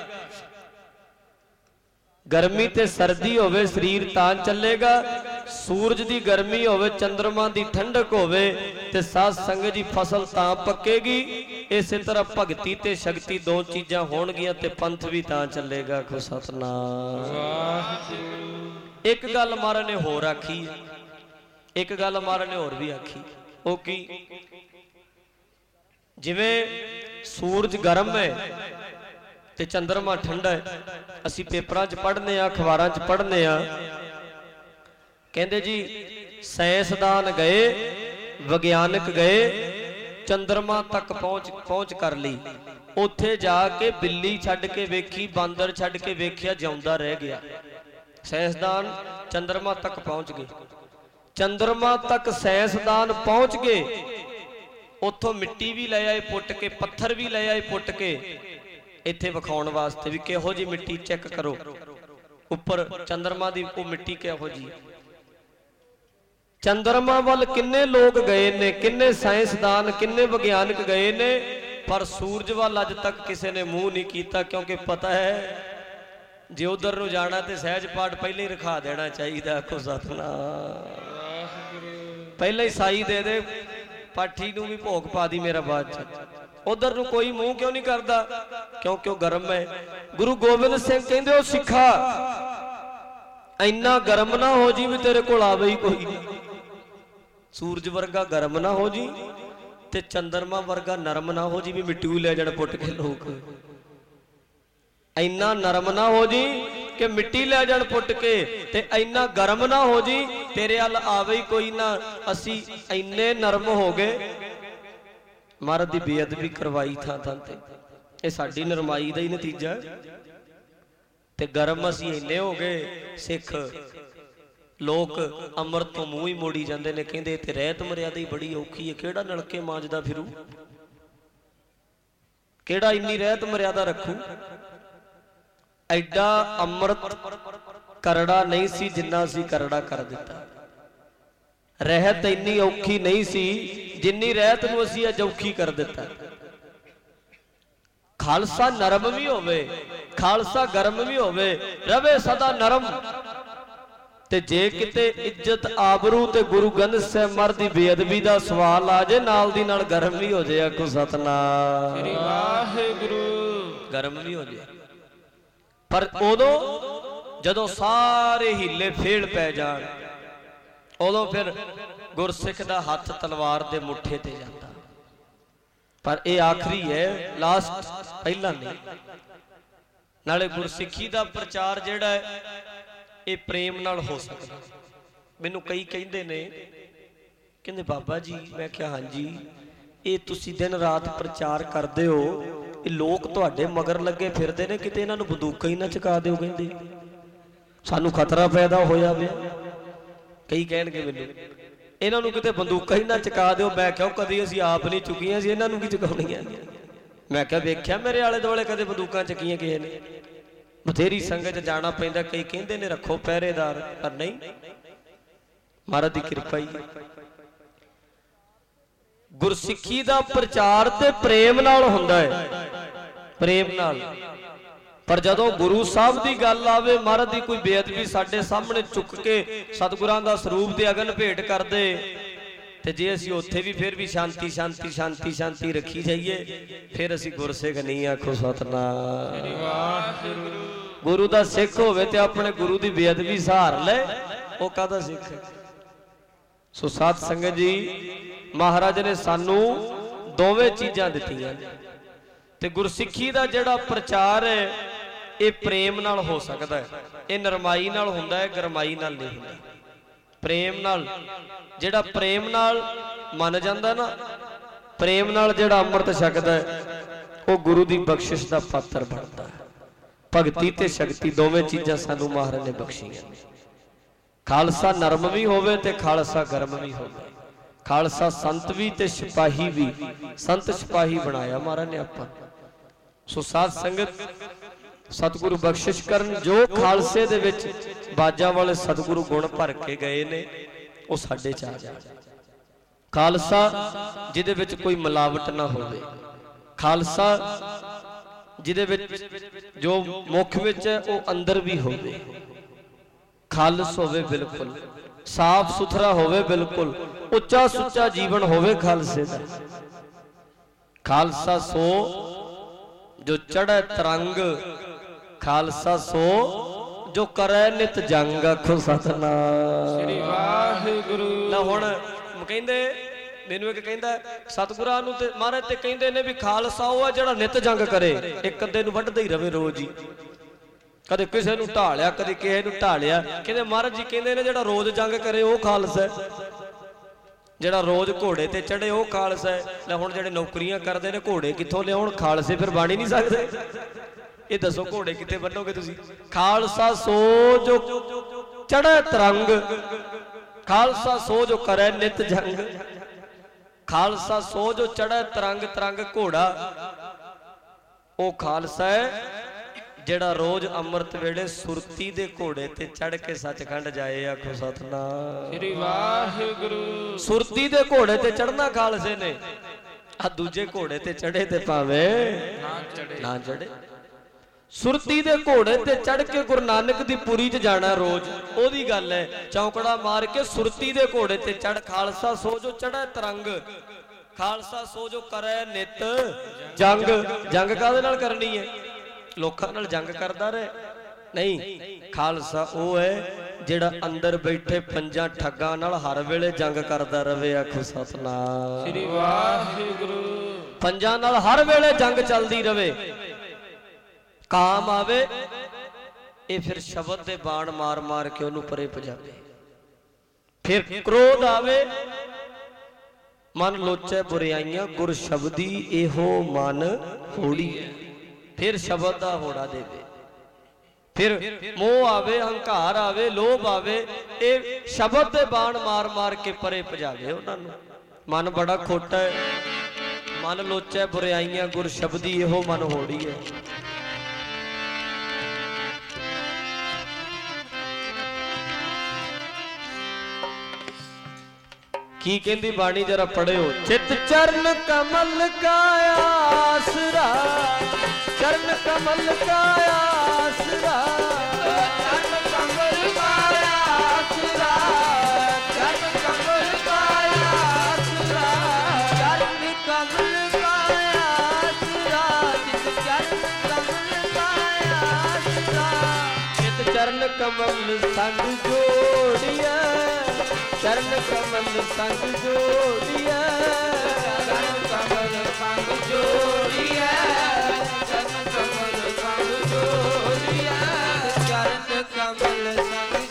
गर्मी ते सर्दी होवे शरीर तां चलेगा, सूरज दी गर्मी होवे चंद्रमा दी ठंडक होवे ते साध संगत जी फसल तां पक्केगी। इस तरह भगती ते शक्ति दो चीजां होणगियां ते पंथ भी तां चलेगा। आखो सतनाम। एक गल महाराज ने होर आखी, एक गल महाराज ने होर भी आखी, वो की जिवें सूरज गर्म है ते चंद्रमा ठंडा है। असी पेपरां च पढ़ने आ, अखबारां च पढ़ने आ, कहंदे जी साइंसदान गए, विग्यानक गए, चंद्रमा तक पहुंच पहुंच कर ली, उत्थे जाके बिल्ली छड्ड के वेखी, बांदर छड्ड के वेखिया, जिउंदा रह गया। साइंसदान चंद्रमा तक पहुंच गए, चंद्रमा तक साइंसदान पहुंच गए, उथों मिट्टी भी ले आए पुट के, पत्थर भी ले आए पुट के, इत्थे विखाउण वास्ते भी किहो जी मिट्टी चेक करो, उपर चंद्रमा दी वो मिट्टी किहो जी। चंद्रमा वाल किन्ने लोग गए ने, किन्ने साइंसदान किन्ने विग्यानक गए ने, पर सूरज वाल अज तक किसी ने मुंह नहीं किया, क्योंकि पता है जे उधर नूं जाना ते सहज पाठ पहले ही रखा देना चाहिए। आखो सतनाम। पहले ही साई दे दे, पाठी नूं भी भोग पा दी मेरा बाद च, उधर नूं कोई मुंह क्यों नहीं करता, क्योंकि वो गर्म है। गुरु गोबिंद सिंह कहंदे ओ सिखा इन्ना गर्म ना हो जी भी तेरे कोल आवे ही कोई, सूरज वर्गा गर्म ना हो जी ते चंद्रमा वर्गा नरम ना हो जी भी मिट्टी ले जाण पुट के लोग, इन्ना नरम ना हो जी कि मिट्टी ले जाण पुट के, ते इन्ना गर्म ना हो जी तेरे अल आवे ही कोई ना। असी इन्ने नरम हो गए, महाराज दी बेअदबी करवाई थां थां ते, ये साडी नरमाई दा ही नतीजा। ते गर्म असी इन्ने हो गए, सिख लोग अमृत तो मूँह ही मोड़ी जाते ने, कहते इत्थे रहत मर्यादा ही बड़ी औखी है, केड़ा नलके मांजदा फिरू, केड़ा इन्नी रहत मर्यादा रखू। एडा अमृत करड़ा नहीं सी जिन्ना सी करड़ा कर दिता, रहत इन्नी औखी नहीं सी जिन्नी रहत नूं असीं अज औखी कर दिता। खालसा नरम भी होवे, खालसा गर्म भी होवे, रवे सदा नरम, ते जे किते इज्जत आबरू ते गुरु ग्रंथ साहिब महाराज दी बेअदबी दा सवाल आ जाए, नाल दी नाल गर्म भी हो जाए। आखो सतनाम। श्री वाहिगुरू। गर्म भी हो जाए, पर उदों जदों सारे हीले फेल पै जाण, उदों फिर गुरसिख दा हथ तलवार दे मुठे ते जांदा। पर यह आखिरी है, लास्ट, पहला नहीं। नाले गुरसिखी दा प्रचार जिहड़ा है ਇਹ ਪ੍ਰੇਮ ਨਾਲ ਹੋ ਸਕਦਾ। ਮੈਨੂੰ ਕਈ ਕਹਿੰਦੇ ਨੇ, ਕਹਿੰਦੇ ਬਾਬਾ ਜੀ, ਮੈਂ ਕਿਹਾ ਹਾਂਜੀ, ਇਹ ਤੁਸੀਂ ਦਿਨ ਰਾਤ ਪ੍ਰਚਾਰ ਕਰਦੇ ਹੋ, ਇਹ ਲੋਕ ਤੁਹਾਡੇ ਮਗਰ ਲੱਗੇ ਫਿਰਦੇ ਨੇ, ਕਿਤੇ ਇਹਨਾਂ ਨੂੰ ਬੰਦੂਕਾਂ ਹੀ ਨਾ ਚੁਕਾ ਦਿਓ, ਕਹਿੰਦੇ ਸਾਨੂੰ ਖਤਰਾ ਪੈਦਾ ਹੋਇਆ ਵੇ। ਕਈ ਕਹਿਣਗੇ ਮੈਨੂੰ, ਇਹਨਾਂ ਨੂੰ ਕਿਤੇ ਬੰਦੂਕਾਂ ਹੀ ਨਾ ਚੁਕਾ ਦਿਓ। ਮੈਂ ਕਿਹਾ ਕਦੀ ਅਸੀਂ ਆਪ ਨਹੀਂ ਚੁੱਕੀਆਂ ਸੀ, ਇਹਨਾਂ ਨੂੰ ਕੀ ਚੁਕਾਉਣੀਆਂ। ਮੈਂ ਕਿਹਾ ਵੇਖਿਆ ਮੇਰੇ ਆਲੇ ਦੁਆਲੇ ਕਦੇ ਬੰਦੂਕਾਂ ਚੁੱਕੀਆਂ ਕਿਸੇ ਨੇ? ਬਥੇਰੀ ਸੰਗਤ 'ਚ ਜਾਣਾ ਪੈਂਦਾ। ਕਈ ਕਹਿੰਦੇ ਨੇ ਰੱਖੋ ਪਹਿਰੇਦਾਰ, ਪਰ ਨਹੀਂ, ਮਹਾਰਾਜ ਦੀ ਕਿਰਪਾ ਹੀ। ਗੁਰਸਿੱਖੀ ਦਾ ਪ੍ਰਚਾਰ ਤੇ ਪ੍ਰੇਮ ਨਾਲ ਹੁੰਦਾ ਹੈ, ਪ੍ਰੇਮ ਨਾਲ। ਪਰ ਜਦੋਂ ਗੁਰੂ ਸਾਹਿਬ ਦੀ ਗੱਲ ਆਵੇ, ਮਹਾਰਾਜ ਦੀ ਕੋਈ ਬੇਅਦਬੀ ਸਾਡੇ ਸਾਹਮਣੇ ਚੁੱਕ ਕੇ ਸਤਿਗੁਰਾਂ ਦਾ ਸਰੂਪ ਦੇ ਅਗਨ ਭੇਟ ਕਰਦੇ, ਤੇ ਜੇ ਅਸੀਂ ਉੱਥੇ ਵੀ ਫਿਰ ਵੀ ਸ਼ਾਂਤੀ ਸ਼ਾਂਤੀ ਸ਼ਾਂਤੀ ਸ਼ਾਂਤੀ ਰੱਖੀ ਜਾਈਏ, ਫਿਰ ਅਸੀਂ ਗੁਰਸਿੱਖ ਨਹੀਂ। ਆਖੋ ਸਤਿਨਾਮ। ਗੁਰੂ ਦਾ ਸਿੱਖ ਹੋਵੇ ਤੇ ਆਪਣੇ ਗੁਰੂ ਦੀ ਬੇਅਦਬੀ ਸਹਾਰ ਲੈ, ਉਹ ਕਾਹਦਾ ਸਿੱਖ ਹੈ? ਸੋ ਸਾਧ ਸੰਗਤ ਜੀ, ਮਹਾਰਾਜ ਨੇ ਸਾਨੂੰ ਦੋਵੇਂ ਚੀਜ਼ਾਂ ਦਿੱਤੀਆਂ, ਤੇ ਗੁਰਸਿੱਖੀ ਦਾ ਜਿਹੜਾ ਪ੍ਰਚਾਰ ਹੈ ਇਹ ਪ੍ਰੇਮ ਨਾਲ ਹੋ ਸਕਦਾ ਹੈ। ਇਹ ਨਰਮਾਈ ਨਾਲ ਹੁੰਦਾ ਹੈ, ਗਰਮਾਈ ਨਾਲ ਨਹੀਂ ਹੁੰਦਾ। ਪ੍ਰੇਮ ਨਾਲ, ਜਿਹੜਾ ਪ੍ਰੇਮ ਨਾਲ ਮੰਨ ਜਾਂਦਾ ਨਾ, ਪ੍ਰੇਮ ਨਾਲ ਜਿਹੜਾ ਅੰਮ੍ਰਿਤ ਛਕਦਾ ਹੈ, ਉਹ ਗੁਰੂ ਦੀ ਬਖਸ਼ਿਸ਼ ਦਾ ਪਾਤਰ ਬਣਦਾ ਹੈ। ਭਗਤੀ ਤੇ ਸ਼ਕਤੀ ਦੋਵੇਂ ਚੀਜ਼ਾਂ ਸਾਨੂੰ ਮਹਾਰਾਜ ਨੇ ਬਖਸ਼ੀਆਂ। ਖਾਲਸਾ ਨਰਮ ਵੀ ਹੋਵੇ ਤੇ ਖਾਲਸਾ ਗਰਮ ਵੀ ਹੋਵੇ। ਖਾਲਸਾ ਸੰਤ ਵੀ ਤੇ ਸਿਪਾਹੀ ਵੀ, ਸੰਤ ਸਿਪਾਹੀ ਬਣਾਇਆ ਮਹਾਰਾਜ ਨੇ ਆਪਾਂ। ਸੋ ਸਾਧ ਸੰਗਤ, ਸਤਿਗੁਰੂ ਬਖਸ਼ਿਸ਼ ਕਰਨ, ਜੋ ਖਾਲਸੇ ਦੇ ਵਿੱਚ ਬਾਜਾਂ ਵਾਲੇ ਸਤਿਗੁਰੂ ਗੁਣ ਭਰ ਕੇ ਗਏ ਨੇ, ਉਹ ਸਾਡੇ ਚ ਆ ਜਾਣ। ਖਾਲਸਾ ਜਿਹਦੇ ਵਿੱਚ ਕੋਈ ਮਿਲਾਵਟ ਨਾ ਹੋਵੇ, ਖਾਲਸਾ ਜਿਹਦੇ ਵਿੱਚ ਜੋ ਮੁੱਖ ਵਿੱਚ ਹੈ ਉਹ ਅੰਦਰ ਵੀ ਹੋਵੇ, ਖਾਲਸ ਹੋਵੇ, ਬਿਲਕੁਲ ਸਾਫ ਸੁਥਰਾ ਹੋਵੇ, ਬਿਲਕੁਲ ਉੱਚਾ ਸੁੱਚਾ ਜੀਵਨ ਹੋਵੇ ਖਾਲਸੇ ਦਾ। ਖਾਲਸਾ ਸੋ ਜੋ ਚੜ੍ਹੈ ਤਰੰਗ, ਖਾਲਸਾ ਸੋ ਜੋ ਕਰੈ ਨਿਤ ਜੰਗ। ਆਖੋ ਸਤਿਨਾਮ ਸ੍ਰੀ ਵਾਹਿਗੁਰੂ। ਨਾ ਹੁਣ ਕਹਿੰਦੇ, ਮੈਨੂੰ ਇੱਕ ਕਹਿੰਦਾ ਸਤਿਗੁਰਾਂ ਨੂੰ ਤੇ ਮਹਾਰਾਜ ਤੇ ਕਹਿੰਦੇ ਨੇ ਵੀ ਖਾਲਸਾ ਉਹ ਆ ਜਿਹੜਾ ਨਿਤ ਜੰਗ ਕਰੇ, ਇੱਕ ਅੱਧੇ ਨੂੰ ਵੱਢਦਾ ਹੀ ਰਵੇ ਰੋਜ਼ ਹੀ, ਕਦੇ ਕਿਸੇ ਨੂੰ ਢਾਲਿਆ ਕਦੇ ਕਿਸੇ ਨੂੰ ਢਾਲਿਆ। ਕਹਿੰਦੇ ਮਹਾਰਾਜ ਜੀ ਕਹਿੰਦੇ ਨੇ ਜਿਹੜਾ ਰੋਜ਼ ਜੰਗ ਕਰੇ ਉਹ ਖਾਲਸਾ ਹੈ, ਜਿਹੜਾ ਰੋਜ਼ ਘੋੜੇ ਤੇ ਚੜੇ ਉਹ ਖਾਲਸਾ ਹੈ। ਲੈ ਹੁਣ ਜਿਹੜੇ ਨੌਕਰੀਆਂ ਕਰਦੇ ਨੇ ਘੋੜੇ ਕਿੱਥੋਂ ਲਿਆਉਣ? ਖਾਲਸੇ ਫਿਰ ਬਣ ਹੀ ਨਹੀਂ ਸਕਦੇ। ਇਹ ਦੱਸੋ ਘੋੜੇ ਕਿੱਥੇ ਬੰਨੋਗੇ ਤੁਸੀਂ? ਖਾਲਸਾ ਸੋ ਜੋ ਚੜ੍ਹੈ ਤਰੰਗ, ਖਾਲਸਾ ਸੋ ਜੋ ਕਰੈ ਨਿਤ ਜੰਗ। ਖਾਲਸਾ ਸੋ ਜੋ ਚੜ੍ਹੈ ਤਰੰਗ, ਤਰੰਗ ਘੋੜਾ, ਉਹ ਖਾਲਸਾ ਹੈ ਜਿਹੜਾ ਰੋਜ਼ ਅੰਮ੍ਰਿਤ ਵੇਲੇ ਸੁਰਤੀ ਦੇ ਘੋੜੇ ਤੇ ਚੜ੍ਹ ਕੇ ਸੱਚਖੰਡ ਜਾਏ। ਆਖੋ ਸਤਿਨਾਮ ਸ੍ਰੀ ਵਾਹਿਗੁਰੂ। ਸੁਰਤੀ ਦੇ ਘੋੜੇ ਤੇ ਚੜ੍ਹਨਾ ਖਾਲਸੇ ਨੇ, ਆ ਦੂਜੇ ਘੋੜੇ ਤੇ ਚੜ੍ਹੇ ਤੇ ਭਾਵੇਂ ਨਾ ਚੜ੍ਹੇ ਨਾ ਚੜ੍ਹੇ। ਸੁਰਤੀ ਦੇ ਘੋੜੇ ਤੇ ਚੜ੍ਹ ਕੇ ਗੁਰੂ ਨਾਨਕ ਦੀ ਪੁਰੀ 'ਚ ਜਾਣਾ ਰੋਜ਼, ਉਹਦੀ ਗੱਲ ਹੈ। ਚੌਂਕੜਾ ਮਾਰ ਕੇ ਸੁਰਤੀ ਦੇ ਘੋੜੇ ਤੇ ਚੜ੍ਹ। ਖਾਲਸਾ ਸੋ ਜੋ ਚੜ੍ਹੈ ਤਰੰਗ, ਖਾਲਸਾ ਸੋ ਜੋ ਕਰੈ ਨਿਤ ਜੰਗ। ਜੰਗ ਕਾਹਦੇ ਨਾਲ ਕਰਨੀ ਹੈ? ਲੋਕਾਂ ਨਾਲ ਜੰਗ ਕਰਦਾ ਰਹੇ? ਨਹੀਂ, ਖਾਲਸਾ ਉਹ ਹੈ ਜਿਹੜਾ ਅੰਦਰ ਬੈਠੇ ਪੰਜਾਂ ਠੱਗਾਂ ਨਾਲ ਹਰ ਵੇਲੇ ਜੰਗ ਕਰਦਾ ਰਵੇ। ਆਖੋ ਸਤਿਨਾਮ ਸ੍ਰੀ ਵਾਹਿਗੁਰੂ। ਪੰਜਾਂ ਨਾਲ ਹਰ ਵੇਲੇ ਜੰਗ ਚੱਲਦੀ ਰਵੇ। ਕਾਮ ਆਵੇ, ਇਹ ਫਿਰ ਸ਼ਬਦ ਦੇ ਬਾਣ ਮਾਰ ਮਾਰ ਕੇ ਉਹਨੂੰ ਪਰੇ ਭਜਾਵੇ। ਫਿਰ ਕ੍ਰੋਧ ਆਵੇ, ਮਨ ਲੋਚੈ ਬੁਰਾਈਆਂ, ਗੁਰ ਸ਼ਬਦੀ ਇਹੋ ਮਨ ਹੋੜੀ ਹੈ। ਫਿਰ ਸ਼ਬਦ ਦਾ ਹੋੜਾ ਦੇਵੇ। ਫਿਰ ਮੋਹ ਆਵੇ, ਹੰਕਾਰ ਆਵੇ, ਲੋਭ ਆਵੇ, ਇਹ ਸ਼ਬਦ ਦੇ ਬਾਣ ਮਾਰ ਮਾਰ ਕੇ ਪਰੇ ਭਜਾਵੇ ਉਹਨਾਂ ਨੂੰ। ਮਨ ਬੜਾ ਖੋਟਾ ਹੈ, ਮਨ ਲੋਚੈ ਬੁਰਾਈਆਂ, ਗੁਰ ਸ਼ਬਦੀ ਇਹੋ ਮਨ ਹੋੜੀ ਹੈ। ਕੀ ਕਹਿੰਦੀ ਬਾਣੀ ਜਰਾ ਪੜਿਓ। ਚਿਤ ਚਰਨ ਕਮਲ ਕਾ ਆਸਰਾ, ਚਰਨ ਕਮਲ ਕਾ ਆਸਰਾ, ਚਰਨ ਕਮਲ ਕਾ ਆਸਰਾ, ਚਰਨ ਕਮਲ ਕਾ ਆਸਰਾ, ਚਰਨ ਕਮਲ ਕਾ ਆਸਰਾ, ਚਿਤ ਚਰਨ ਕਮਲ ਕਾ ਆਸਰਾ। ਚਿਤ ਚਰਨ ਕਮਲ ਸੰਗ ਜੋੜਿਆ, ਚਰਨ ਕਮਲ ਸੰਗ ਜੋੜਿਆ, ਚਰਨ ਕਮਲ ਸੰਗ ਜੋੜਿਆ, ਚਰਨ ਕਮਲ ਸੰਗ ਜੋੜਿਆ, ਚਰਨ ਕਮਲ ਸੰਗ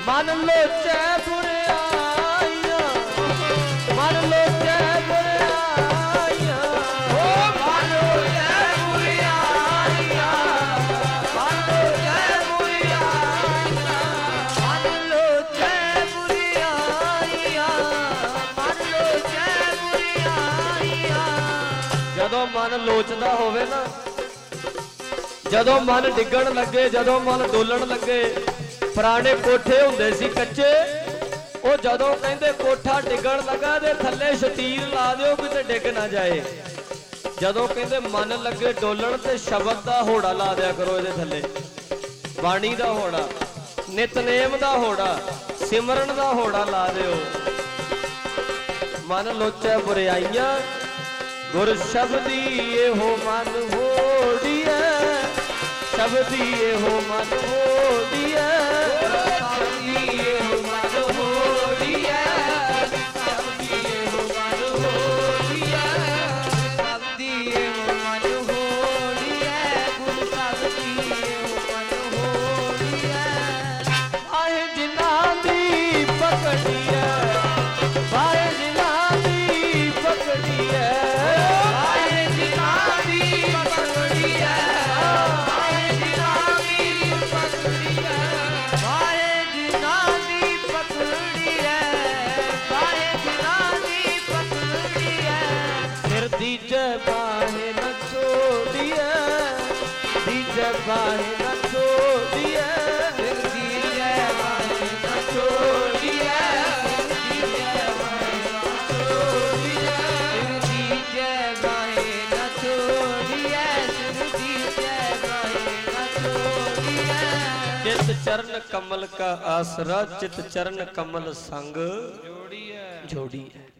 मन लोचे बुराइयां मन लोचे बुराइयां ओ मन लोचे बुराइयां मन लोचे बुराइयां मन लोचे बुराइयां मन लोचे बुराइयां ਜਦੋਂ ਮਨ ਲੋਚਦਾ ਹੋਵੇ ਨਾ ਜਦੋਂ ਮਨ ਡਿੱਗਣ ਲੱਗੇ ਜਦੋਂ ਮਨ ਡੋਲਣ ਲੱਗੇ ਪੁਰਾਣੇ ਕੋਠੇ ਹੁੰਦੇ ਸੀ ਕੱਚੇ ਉਹ ਜਦੋਂ ਕਹਿੰਦੇ ਕੋਠਾ ਡਿੱਗਣ ਲੱਗਾ ਤੇ ਥੱਲੇ ਸ਼ਤੀਰ ਲਾ ਦਿਓ ਕਿਤੇ ਡਿੱਗ ਨਾ ਜਾਏ ਜਦੋਂ ਕਹਿੰਦੇ ਮਨ ਲੱਗੇ ਡੋਲਣ ਤੇ ਸ਼ਬਦ ਦਾ ਹੋੜਾ ਲਾ ਦਿਆ ਕਰੋ ਇਹਦੇ ਥੱਲੇ ਬਾਣੀ ਦਾ ਹੋੜਾ ਨਿਤਨੇਮ ਦਾ ਹੋੜਾ ਸਿਮਰਨ ਦਾ ਹੋੜਾ ਲਾ ਦਿਓ ਮਨ ਲੋਚੈ ਬੁਰਾਈਆਂ ਗੁਰ ਸ਼ਬਦੀ ਇਹੋ ਮਨ ਹੋੜੀਐ ਸ਼ਬਦੀ ਇਹੋ ਮਨ ਹੋੜੀਐ ਸ਼ਬਦੀ ਇਹੋ ਮਨ ਹੋੜੀਐ ਸ਼ਬਦੀ ਇਹੋ ਮਨ ਹੋੜੀਐ ਸ਼ਬਦੀ ਇਹੋ ਮਨ ਹੋੜੀਐ ਗੁਰੂ ਸ਼ਬਦੀ ਇਹੋ ਮਨ ਹੋੜੀਐ ਆਏ ਜਿਨ੍ਹਾਂ ਦੀ ਪਕੜੀਐ ਆਏ ਜਿਨ੍ਹਾਂ ਦੀ ਪਕੜੀਐ ਆਏ ਜਿਨ੍ਹਾਂ ਦੀ ਪਕੜੀਐ ਆਏ ਜਿਨ੍ਹਾਂ ਦੀ ਪਕੜੀਐ ਵਾਏ ਜਿਨ੍ਹਾਂ ਦੀ ਪਕੜੀਐ ਵਾਏ ਜਿਨ੍ਹਾਂ ਦੀ ਪਕੜੀਐ ਫਿਰ ਦੀਜੈ ਬਾਹੇ ਨ ਛੋੜੀਐ ਦੀਜੈ ਬਾਹੇ ਨ ਛੋੜੀਐ ਫਿਰ ਦੀਜੈ ਬਾਹੇ ਨ ਛੋੜੀਐ ਦੀਜੈ ਬਾਹੇ ਨ ਛੋੜੀਐ ਸਿਰ ਦੀਜੈ ਬਾਹੇ ਨ ਛੋੜੀਐ ਸਿਰ ਦੀਜੈ ਬਾਹੇ ਨ ਛੋੜੀਐ ਚਿਤ ਚਰਨ ਕਮਲ ਕਾ ਆਸਰਾ ਚਿਤ ਚਰਨ ਕਮਲ ਸੰਗ ਜੋੜੀਐ ਜੋੜੀਐ